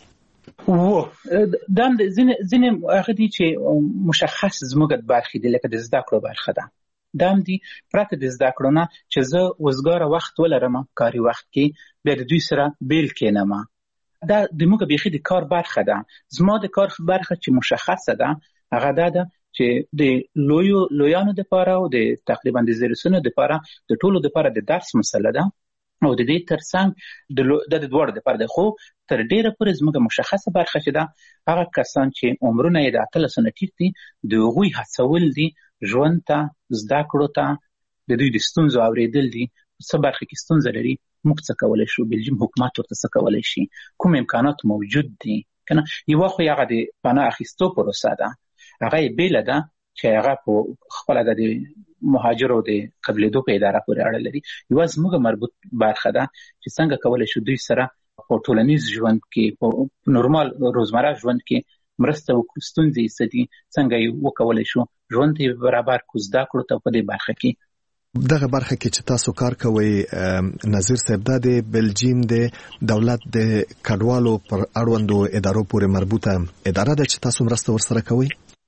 و دا ځینې هغه دي چې مشخص زموږ د برخې دي، لکه د زده کړو برخه ده. دا هم دي پرته د زده کړو نه چې زه وزګاره وخت ولرم کاري وخت کې بیا د دوی سره بیل کېنم. دا د موږ بیخي د کار برخه ده. زما د کار برخه چې مشخصه ده هغه دا ده چې د لویو لویانو دپاره او د تقریبا د زیرسونو دپاره د ټولو دپاره د درس مسله ده او د دې ترڅنګ د د دواړو دپاره ده. خو تر ډېره پورې زموږ مشخصه برخه چې ده هغه کسان چې عمرونه یې د اتلسو نه ټیټ دي، د هغوی هڅول دي ژوند ته، زده کړو ته، د دوی د ستونزو اورېدل دي. څه برخه کې ستونزه لري، موږ څه کولی شو، بلجیم حکومت ورته څه کولی شي، کوم امکانات موجود دي که نه. یوه خو هغه د پناه اخیستو پروسه ده، هغه یې بېله ده چې هغه په خپله د مهاجرو د قبلېدو په اداره پورې اړه لري. یوه زموږ مربوط برخه ده چې څنګه کولی شو دوی سره په ټولنیز ژوند کې، په نورمال روزمره ژوند کې مرسته وکړو، ستونزې یې څه دي، څنګه یې وکولی شو ژوند ته یې برابر کړو، زده کړو ته په دې برخه کې. دغه برخه کې چې تاسو کار کوئ نظیر صاحب، دا د بلجیم د دولت د کډوالو پر اړوندو ادارو پورې مربوطه اداره ده چې تاسو مرسته ورسره کوئ؟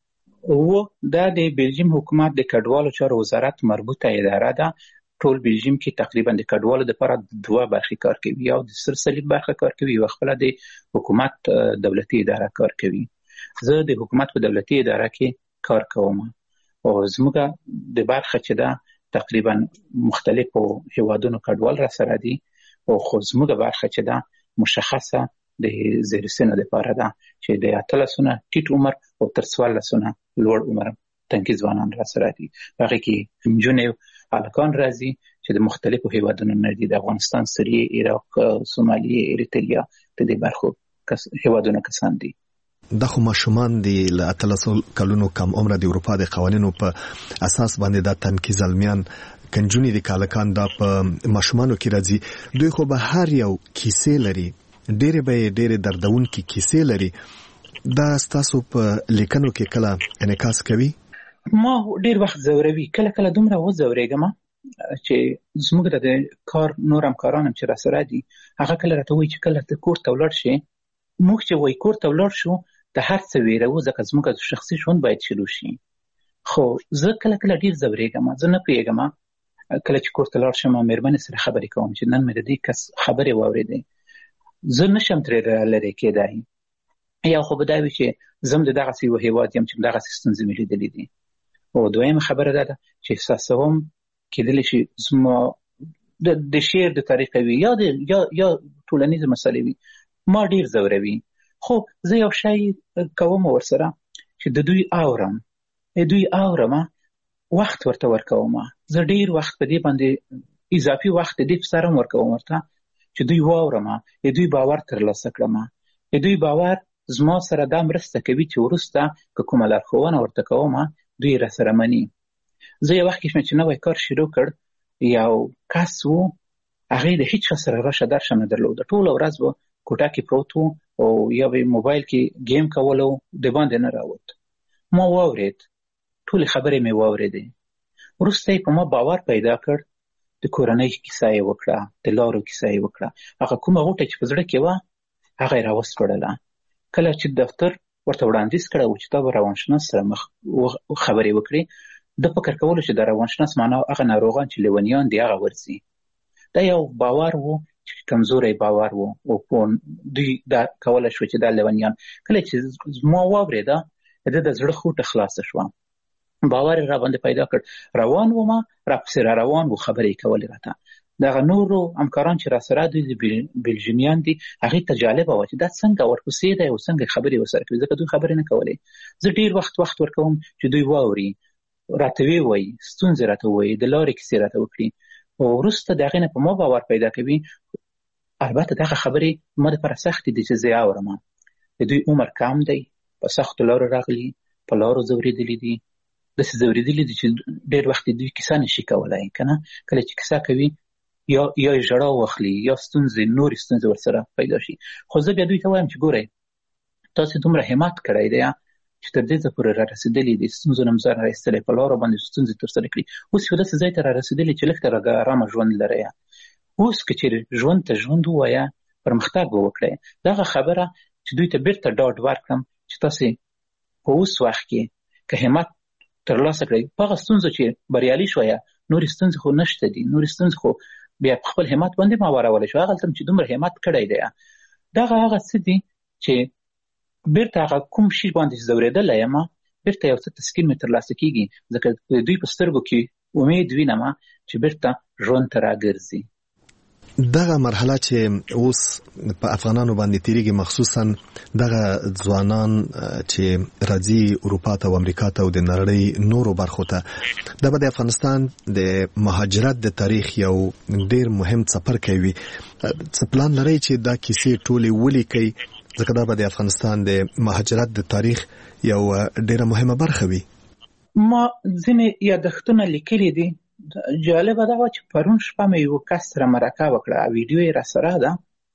و دا د بلجیم حکومت د کډوالو چارو وزارت مربوطه اداره ده. ټول بلجیم کې تقریبا د کډوالو دپاره دوه برخې کار کوي، یو د سر صلیب برخه کار کوي، یو خپله د حکومت دولتي اداره کار کوي. زه د حکومت په دولتي اداره کې کار کوم او زموږ د برخه چې ده تقریبا مختلفو هیوادونو کډوال را سره دي او خو زموږ برخه چې ده مشخصه د زیرسینو دپاره ده چې د اتلسو نه ټیټ عمر او تر څوارلسو نه لوړ عمر تنکي ځوانان را سره دي. هغې کې نجونې هلکان راځي چې د مختلفو هیوادونو نه دي، د افغانستان، سوریې، عراق، سومالیې، اریتریا، د دې برخو کس هیوادونو کسان دي. دا خو ماشومان دي له اتلسو کلونو کم عمره د اروپا د قوانینو په اساس باندې دا تنکي زلمیان کنجونې دي کالکان دا په ماشومانو کې راځي. دوی خو به هر یو کیسې لري، ډېرې به یې ډېرې دردونکې کیسې لري. دا ستاسو په لیکنو کې کله انعکاس کوي؟ ما ډېر وخت ځوروي، کله کله دومره وځورېږم چې زموږ د کار نور همکاران هم چې را سره دي هغه کله راته وایي چې کله ته کور ته ولاړ شې، موږ چې وایي کور ته ولاړ شو د هر څه ویروو ځکه زموږ شخصي ژوند باید شروع شي. خو زه کله کله ډېر ځورېږم، زه نه پوهېږم کله چې کور ته لاړ شم مېرمنې سره خبرې کوم چې نن مې د دې کس خبرې واورېدې، زه نشم ترې لرې کېدای. یا خو به دا وي چې زه هم د دغسې یو هېواد یم چې دغسې ستونزې مې لیدلې دي. او دویمه خبره دا ده چې احساسوم کېدلی شي زما د شعر د طریقه وي یا د یا یا ټولنیزې مسلې وي، ما ډېر ځوروي. خو زه یو شی کوم ورسره چې د دوی اورم، دوی اورم، وخت ورته ورکوم. زه ډېر وخت په دې باندې اضافي وخت د دې په سر هم ورکوم ورته چې دوی واورم، دوی باور ترلاسه کړم، دوی باور زما سره دا مرسته کوي چې وروسته که کومه لارښوونه ورته کوم دوی را سره مني. زه یو وخت کې چې نوی کار شروع کړ، یو کس و هغې د هیڅ چا سره راشه درشه نه درلوده، ټوله ورځ به کوټه کې پروت و او یا به موبایل کې ګیم کولو، د باندې نه راوت. ما واورېد، ټولې خبرې مې واورېدې. وروسته یې په ما باور پیدا کړ، د کورنۍ کیسه یې وکړه، د لارو کیسه یې وکړه، هغه کومه غوټه چې په زړه کې وه هغه یې راوسپړله. کله چې دفتر ورته وړاندیز کړی و چې تا به روانشناس سره مخ خبرې وکړي، د فکر کولو چې د روانشناس معنا هغه ناروغان چې لیونیان دي هغه ورځي. دا یو باور و چې کمزوری باور و او په دوی دا کولی شو چې دا لیونیان. کله چې ما واورېده د د زړه خوټه خلاصه شوه، باور را باندې پیدا کړ. روان و ما راپسې را روان و، خبرې کولې راته. دغه نورو همکاران چې را سره دوی د بلژیمیان دي، هغې ته جالبه وه چې دا څنګه ورپسې دی او څنګه خبرې ورسره کوي، ځکه دوی خبرې نه کولې. زه ډېر وخت وخت ورکوم چې دوی واوري، راته ووایي، ستونزې راته ووایي، د لارې کیسې راته وکړي، او وروسته د هغې نه په ما باور پیدا کوي. البته دغه خبرې ما دپاره سختې دي چې زه یې اورم. د دوی عمر کم دی، په سختو لارو راغلي، په لارو ځورېدلي دي، داسې ځورېدلي دي چې ډېر وخت دوی کیسه نشي کولی. که نه، کله چې کیسه کوي یا یا یې ژړا واخلي یا ستونزې نورې ستونزې ورسره پیدا شي. خو زه بیا دوی ته وایم چې ګورئ، تاسې دومره همت کړی دی چې تر دې ځای پورې را رسېدلي دي، ستونزو نه مو ځان را ایستلی، په لارو باندې ستونزې ترسره کړي، اوس یو داسې ځای ته را رسېدلي چې لږ تر ارامه ژوند لرئ. اوس که چېرې ژوند ته ژوند ووایه، پرمختګ وکړئ. دغه خبره چې دوی ته بیرته ډاډ ورکړم چې تاسې په اوس وخت کې که همت ترلاسه کړئ، په هغه ستونزو چې بریالي شویه، نورې ستونزې خو نشته دي، نورې ستونزې خو بیا په خپل همت باندې ماورولی شو. هغلته چې دومره همت کړی دی، دغه هغه څه دي چې بیرته هغه کوم شي باندې چې ځورېدلی یم، بیرته یو څه تسکین مې ترلاسه کېږي، ځکه د دوی په سترګو کې امید وینم چې بیرته ژوند ته راګرځي. دغه مرحله چې اوس په افغانانو باندې تیریږي، مخصوصا دغه ځوانان چې راځي اروپا ته او امریکا ته او د نړۍ نورو برخو ته، دا به د افغانستان د مهاجرت د تاریخ یو ډیر مهم څپرکی وي. څه پلان لرئ چې دا کیسې ټولې ولیکئ، ځکه دا به د افغانستان د مهاجرت د تاریخ یو ډیره مهمه برخه وي؟ ما ځینې یادښتونه لیکلي دي. جالبه دا وه چې پرون شپه مې یو کس سره مرکه وکړه، ویډیو یې را سره ده،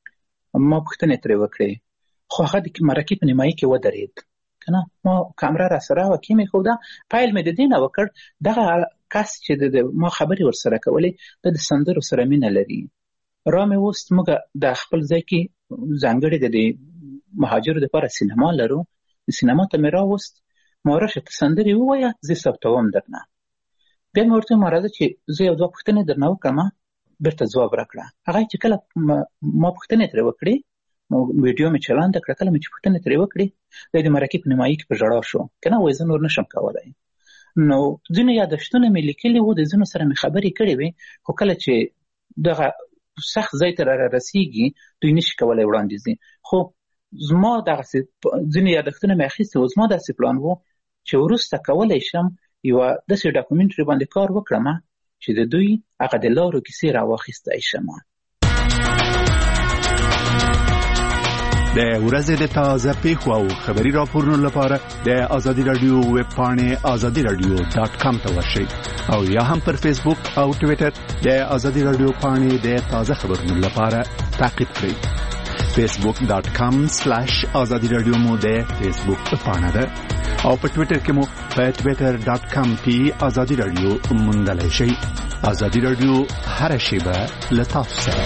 ما پوښتنې ترې وکړې، خو هغه د مرکې په نیمایي کې ودرېد. که نه، ما کامره را سره وه، کې مې ښوده، پیل مې د دې نه وکړ دغه کس چې د ما خبرې ورسره کولې د د سندرو سره مینه لري. را مې وست، موږ د خپل ځای کې ځانګړې د دې مهاجرو دپاره سینما لرو، د سینما ته مې راوست، ما راشه ته سندرې ووایه، زه ثبتوم درنه. بیا مې ورته وویل راځه چې زه یو دوه پوښتنې درنه وکړم، بېرته ځواب راکړه. هغه چې کله ما پوښتنې ترې وکړې، ویډیو مې چلانده کړه، کله مې چې پوښتنې ترې وکړې، دی د مرکې په نیمایي کې په ژړا شو. که نه، وایي زه نور نشم کولی. نو ځینې یادښتونه مې لیکلي وو، د ځینو سره مې خبرې کړې وې، خو کله چې دغه سخت ځای ته را رسېږي دوی نشي کولی وړاندیز دي. خو زما دغسې ځینې یادښتونه مې اخیستي وو، زما داسې پلان وو چې وروسته کولی شم یوه داسې ډاکومنټري باندې کار وکړم چې د دوی هغه د لارو کیسې راواخیستی شم. د ورځې د تازه پیښو او خبري راپورونو لپاره د ازادي رادیو ویب پاڼې ازادي رادیو ډاټ کام ته ورشئ، او یا هم پر فیسبوک او ټویټر د ازادي رادیو پاڼې د تازه خبرونو لپاره تعقیب کړئ. فیسبوک ډاټ کام سلیش ازادي رادیو مو د فیسبوک پاڼه ده، او په ټویټر کې مو په ټویټر ډاټ کام پی ازادي رادیو موندلی شئ. ازادي رادیو هر شیبه له تاسو سره.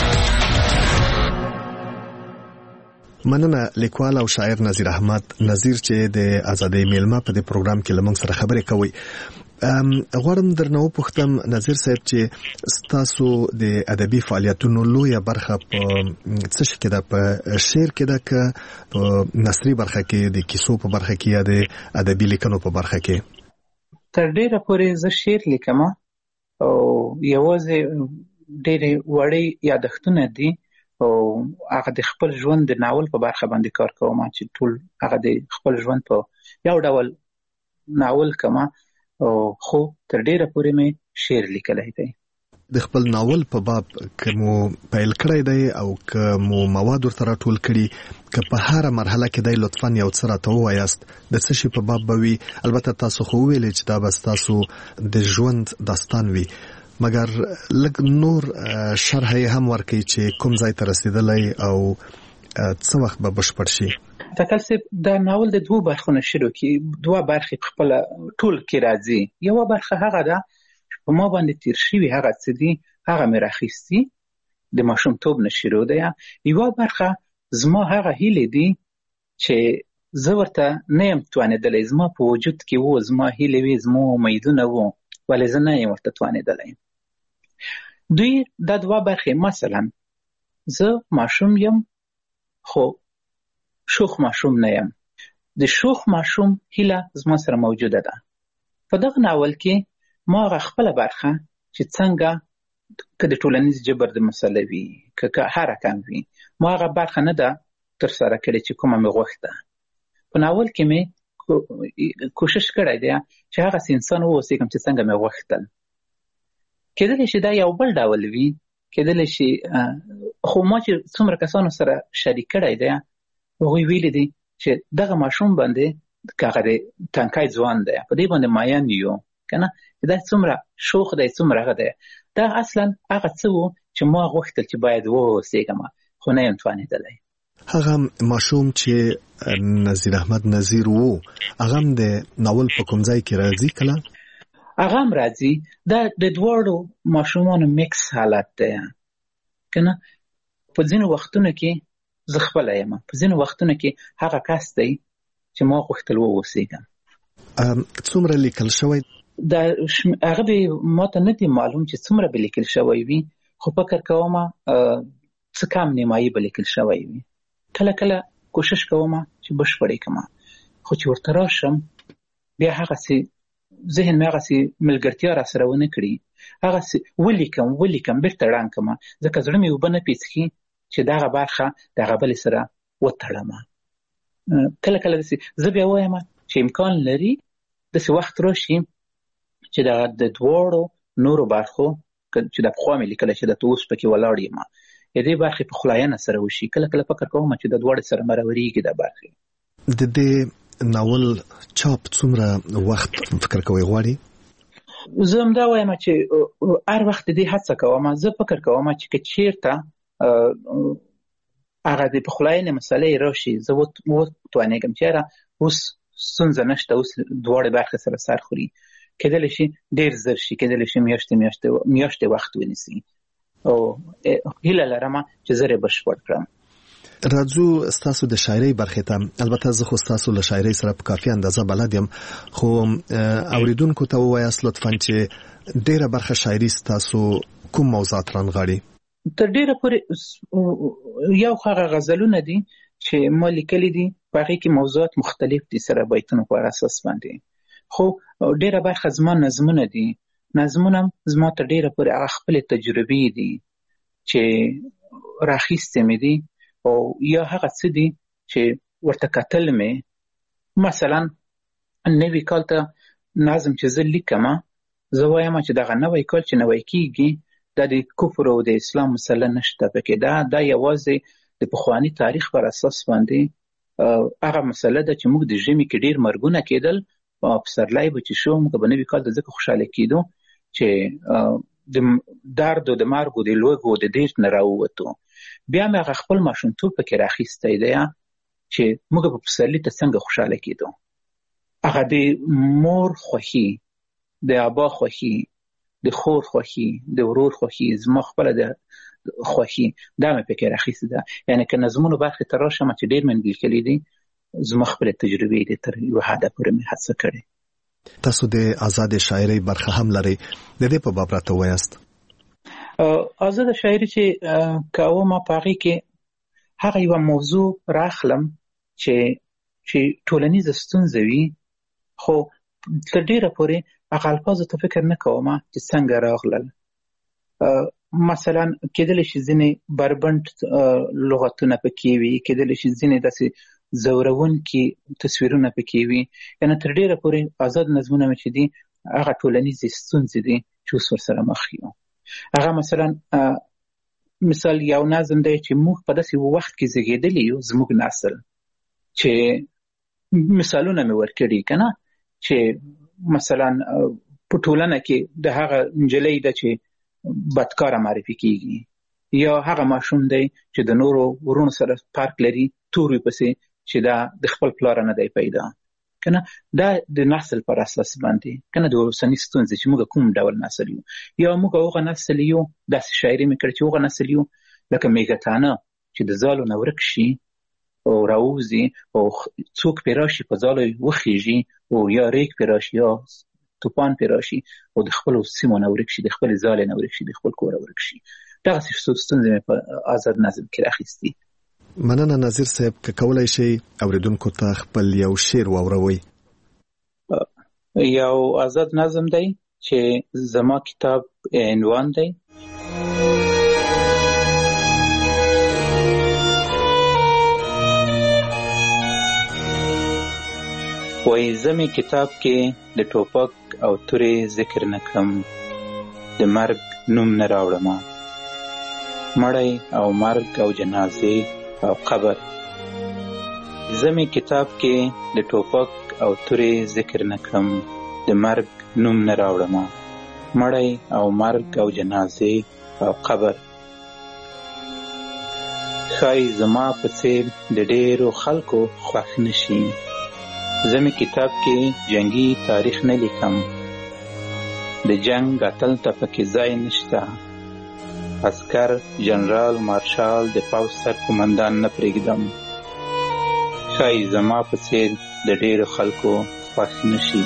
مننه لیکوال او شاعر نظیر احمد نظیر چې د ازادۍ میلمه په دې پروګرام کې لمونږ سره خبرې کوي. غواړم درنه وپوښتم نظیر صاحب چې ستاسو د ادبي فعالیتونو لویه برخه په څه شي کې ده؟ په شعر کې ده که په نثري برخه کې، د کیسو په برخه کې، یا د ادبي لیکنو په برخه کې؟ تر ډیره پورې زه شعر لیکم او یوازې ډېرې وړې یادښتونه دي، او هغه د خپل ژوند د ناول په برخه باندې کار کوم چې ټول هغه د خپل ژوند په یو ډول ناول کوم، خو تر ډیره پورې مې شعر لیکلی دی. د خپل ناول په باب کومو پیل کړی دی او کومو مواد ورته راټول کړي که په هر مرحله کې دی لطفاً یو څه راته ووایاست د څه شي په باب به وي. البته تاسو خو ویلې چې دا به ستاسو د ژوند داستان وي مګر لږ نور شرح یې هم ورکړئ چې کوم ځای ته رسیدلی او څه وخت به بشپړ شي. تکل صاحب دا ناول د دوه برخو نه شروع کی دوه برخې په خپل ټول کې راځي. یو برخه هغه ده په ما باندې تیر شوي هغه څه دي هغه مې راخیستي د ماشومتوب نه شروع ده. یوه برخه زما هغه هیلې دي چې زه ورته نه یم توانېدلی، زما په وجود کې وو، زما هیلې وې، زما امیدونه وو، ولې زه نه یم ورته توانېدلی. دوی دا دوه برخې مثلا زه ماشوم یم خو شوخ ماشوم نه یم. د شوخ ماشوم هیله زما سره موجوده ده. په دغه ناول کې ما هغه خپله برخه چې څنګه که د ټولنیز جبر د مسله وي که هر رقم وي ما هغه برخه نه ده ترسره کړې چې کومه مې غوښته. په ناول کې مې کوشش کړی دی چې هغسې انسان واوسېږم چې څنګه مې غوښتل. کېدلی شي دا یو بل ډول وي، کېدلی شي خو ما چې څومره کسانو سره شریک کړی دی هغوی ویلي دي چې دغه ماشوم باندې که هغه د تنکی ځوان دی په دې باندې ماین یو کنه دا څومره شوخ دی څومره هغه دی. دا اصلا هغه څه وو چې ما غوښتل چې باید واوسېږم خو نه یم توانېدلی. هغه ماشوم چې نذیر احمد نذیر وو هغه هم د ناول په کوم ځای کې راځي کله؟ هغه هم راځي. دا د دواړو ماشومانو میکس حالت دی کنه. په ځینو وختونو کې زه خپله یم، په ځینو وختونو کې هغه کس دی چې ما غوښتل واوسېږم. څومره لیکل شوی؟ دا هغه به ما ته نه دي معلوم چې څومره به لیکل شوی وي، خو فکر کوم څه کم نیمایي به لیکل شوی وي. کله کله کوشش کوم چې بشپړ یې کړم خو چې ورته راشم بیا هغسې ذهن مې هغسې ملګرتیا را سره ونه کړي، هغسې ولیکم ولیکم بېرته ړنګ کړم ځکه زړه مې اوبه نه پیڅکي چې دغه برخه د هغه بلې سره وتړم. کله کله داسې زه بیا وایم چې امکان لري داسې وخت راشي چې د د دواړو نورو برخو چې د پخوا مې لیکلی چې د اوس پکې ولاړ یم د دې برخې په خلاینه سره وشي. کله کله فکر کوم چې د دواړو سره مرورېږي دا برخې. د دې ناول چاپ څومره وخت فکر کوئ غواړي؟ زه همدا وایم چې هر وخت د دې هڅه کوم. زه فکر کوم چې که چېرته هغه د پخلاینې مسلې راشي زه وتوانېږم چې یاره اوس ستونزه نشته، اوس دواړې برخې سره سر خوري، کېدلی شي ډېر زر شي، کېدلی شي میاشتې میاشتې میاشتې وخت ونیسي او هیله لرم چې زه یې بشپړ کړم. راځو ستاسو د شاعرۍ برخې ته. البته زه خو ستاسو له شاعرۍ سره په کافي اندازه بلد یم، خو اوریدونکو ته ووایاست لطفاً چې ډېره برخه شاعري ستاسو کوم موضوعات رانغاړي؟ تر ډېره پورې یو هغه غزلونه دي چې ما لیکلي دي، په هغې کې موضوعات مختلف دي سره بیتونو په اساس باندې، خو ډېره برخه زما نظمونه دي. نظمونه هم زما ته ډېره پورې هغه خپلې تجربې دي چې راخیستې مې دي او یا هغه څه دي چې ورته کتل مې. مثلا نوي کال ته نظم چې زه لیکم زه وایم چې دغه نوی کال چې نوی کېږي دا د کفر او د اسلام مسله نشته پکې، دا دا یوازې د پخواني تاریخ پر اساس باندې هغه مسله ده چې موږ د ژمي کې ډېر مرګونه کېدل او پسرلی به چې شو موږ به نوي کال ته ځکه خوشحاله کېدو چې د درد او د مرګ او د لوږو او د دېرت نه راووتو. بیا مې هغه خپل ماشومتوب پکې راخیستی دی چې موږ به پسرلي ته څنګه خوشحاله کېدو. هغه د مور خوښي، د ابا خوښي، د خور خوښي، د ورور خوښي، زما خپله د خوښي دا مې پکې راخیستې ده. یعنې که نظمونو برخې ته راشم چې ډېر مې لیکلي دي زما خپلې تجربې دي تر یوه حده پورې مې هڅه کړې. تاسو د آزاد شاعرۍ برخه هم لرئ، د دې په باب راته ووایاست. آزاد شاعري چې کوم په هغې کې هغه یوه موضوع راخلم چې چې ټولنیزه ستونزه وي، خو تر ډېره پورې هغه الفاظو ته فکر نه کوم چې څنګه راغلل. مثلا کېدلی شي ځینې بربنډ لغتونه پکې وي، کېدلی شي ځینې داسې زورونکي تصویرونه پکې وي، یعنې تر ډېره پورې آزاد نظمونه مې چې دي هغه ټولنیزې ستونزې دي چې اوس ورسره مخ یو. هغه مثلا مثال یو نظم دی چې موږ په داسې وخت کې زیږېدلي یو، زموږ نسل چې مثالونه مې ورکړي که نه، چې مثلا په ټولنه کې د هغه نجلۍ ده چې بدکاره معرفي کېږي، یا هغه ماشوم دی چې د نورو ورونو سره فرق لري، تور وي پسې چې دا د خپل پلار نه دی پیدا که نه. دا د نسل پر اساس باندې که نه د اوسني ستونزې چې موږ کوم ډول نسل یو. یا موږ هغه نسل یو، داسې شاعري مې کړې چې هغه نسل یو لکه میږتانه چې د ځالو نه ورک شي او راوځي او څوک پرې راشي په ځالو وخیږي، او یا ریګ پرې راشي یا توپان پرې راشي او د خپلو سیمو نه ورک شي، د خپلې ځالې نه ورک شي، د خپل کوره ورک شي. دغسې ستونزې مې په آزاد نظم کې راخیستي. مننه نظیر صاحب، که کولی شئ اوریدونکو ته خپل یو شعر واوروئ. یو آزاد نظم دی چې زما کتاب عنوان دی. وای زمې کتاب کې د ټوپک او تورې ذکر نکړم، د مرګ نوم نه راوړم، مړی او مرګ او جنازې او قبر. زمې کتاب کې د ټوپک او تورې ذکر نکړم، د مرګ نوم نه راوړم، مړی او مرګ او جنازې او قبر. ښایي زما په څېر د ډېرو خلکو خوښ نشي، زمې کتاب کې جنگي تاریخ نه لیکم، د جنگ اتل ته پکې ځای نشته، عسکر جنرال مارشال د پوځ سر قومندان نه پرېږدم. ښایي زما په څېر د ډېرو خلکو خوښ نشي.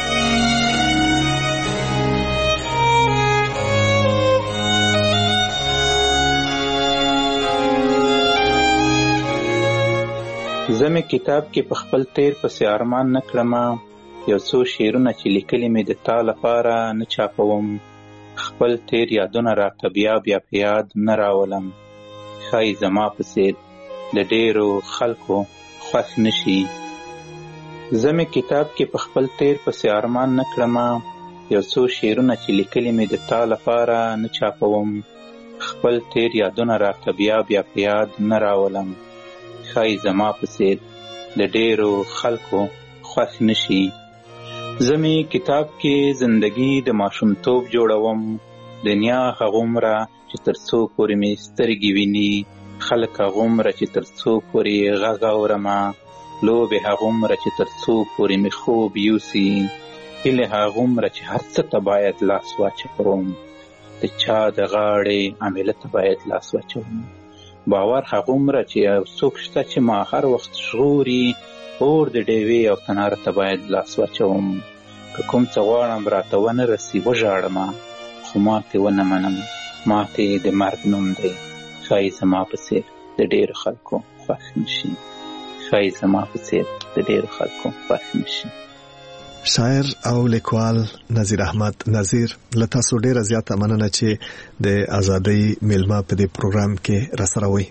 زمې کتاب کې په خپل تیر پسې ارمان نه کړمه، یو څو شعرونه چې لیکلي مې د تا لپاره نه چاپوم، خپل تیر یادونه راته بیا بیا په یاد نه راولم. ښایي زما په څېر د ډېرو خلکو خوښ نشي. زمې کتاب کې په خپل تیر پسې ارمان نه کړمه، یو څو شعرونه چې لیکلي مې د تا لپاره نه چاپوم، خپل تیر یادونه راته بیا بیا په یاد نه راولم. ښایي زما په څېر د ډېرو خلکو خوښ نشي. زمې کتاب کې زندګي د ماشومتوب جوړوم، دنیا هغومره چې تر څو پورې مې سترګې ویني، خلک هغومره چې تر څو پورې غږ اورمه، لوبې هغومره چې تر څو پورې مې خوب یوسي، هیلې هغومره چې هر څه ته باید لاس واچوم، د چا د غاړې عمله ته باید لاس واچوم، باور هغومره چې یو څوک شته چې ما هر وخت ژغوري، اور د ډیوې او تناره ته باید لاس واچوم. که کوم څه غواړم راته ونه رسي وژاړمه، خو ماتې ونه منم، ماتې د مرګ نوم دی. ښایي زما په څېر د ډېرو خلکو خوښ نشي. ښایي زما په څېر د ډېرو خلکو خوښ نشي. شاعر او لیکوال نظیر احمد نظیر، له تاسو ډیره زیاته مننه چې د ازادۍ میلمه په دې پروګرام کې راسره وئ.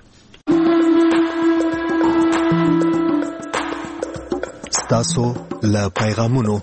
ستاسو له پیغامونو.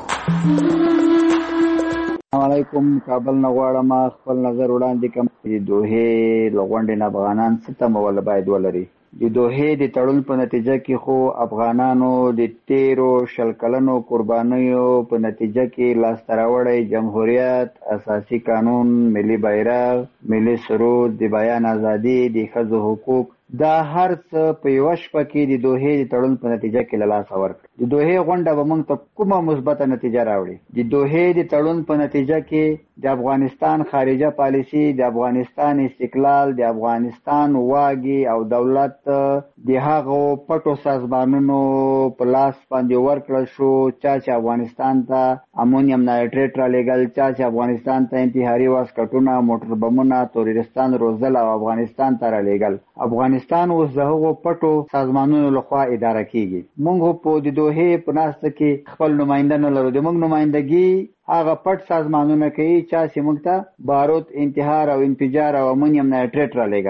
السلام علیکم. کابل نه غواړم خپل نظر وړاندې کوم. د دوحې له غونډې نه افغانان څه تمه ول باید ولري؟ د دوحې د تړون په نتیجه کې خو افغانانو د تیرو شل کلنو قربانیو په نتیجه کې لاسته راوړی جمهوریت، اساسي قانون، ملي بیرغ، ملي سرود، د بیان ازادي، د ښځو حقوق، دا هر څه په یوه شپه کې د دوحې د تړون په نتیجه کې له لاسه ورکړ. د دوحې غونډه به موږ ته کومه مثبته نتیجه راوړي؟ د دوحې د تړون په نتیجه کې د افغانستان خارجه پالیسي، د افغانستان استقلال، د افغانستان واګي او دولت د هغو پټو سازمانونو په لاس باندې ورکړل شو، چا چې افغانستان ته امونیم نایټریټ را لېږل، چا چې افغانستان ته انتحاري واسکټونه، موټر بمونه، تورستان روزل او افغانستان ته را لېږل. افغانستان اوس د هغو پټو سازمانونو لخوا اداره کیږي. موږ په د دوحې په ناسته کې خپل نماینده نه لرو. د موږ نمایندګي هغه پټ سازمانونه کوي چا چې موږ ته بارود، انتحار او انفجار او امونیم نایټریټ را لېږل.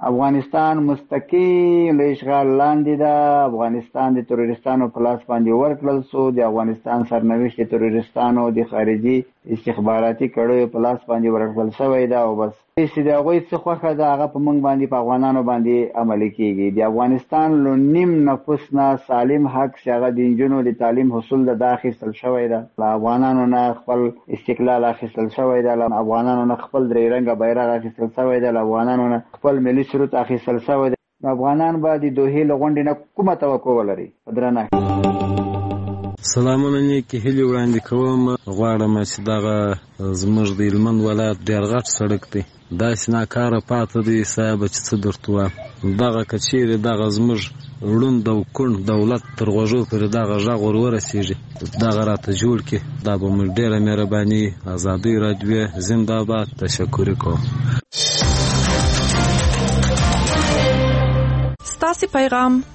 افغانستان مستقیم له اشغال لاندې ده. افغانستان د تروریستانو په لاس باندې ورکړل شو. د افغانستان سرنوشت د تروریستانو د خارجي استخباراتي کړیو په لاس باندې ورکړل شوی ده او بس چې د هغوی څه خوښه ده هغه په موږ باندې په افغانانو باندې عملي کېږي. د افغانستان له نیم نفوس نه سالم حق چې هغه د نجونو د تعلیم حصول ده دا اخیستل شوی ده. له افغانانو نه خپل استقلال اخیستل شوی ده. له افغانانو نه خپل درې رنګه بیرغ اخیستل شوی ده. له افغانانو نه خپل ملي سرود اخیستل شوی ده. افغانان به د دوحې له غونډې نه کومه توقع ولري؟ په درنه سلامونه نیکې هیلې وړاندې کوم. غواړم چې دغه زموږ د هلمند ولایت ډېر غټ سړک دی داسې ناکاره پاته دی صاحبه چې څه درته وایم. دغه که چیرې دغه زموږ ړوند او کوڼ دولت تر غوږو پورې دغه غږ ور ورسېږي دغه راته جوړ کړي دا به موږ ډېره مهرباني. ازادۍ راډیو زنده‌باد. تشکر کوم. ستاسو پیغام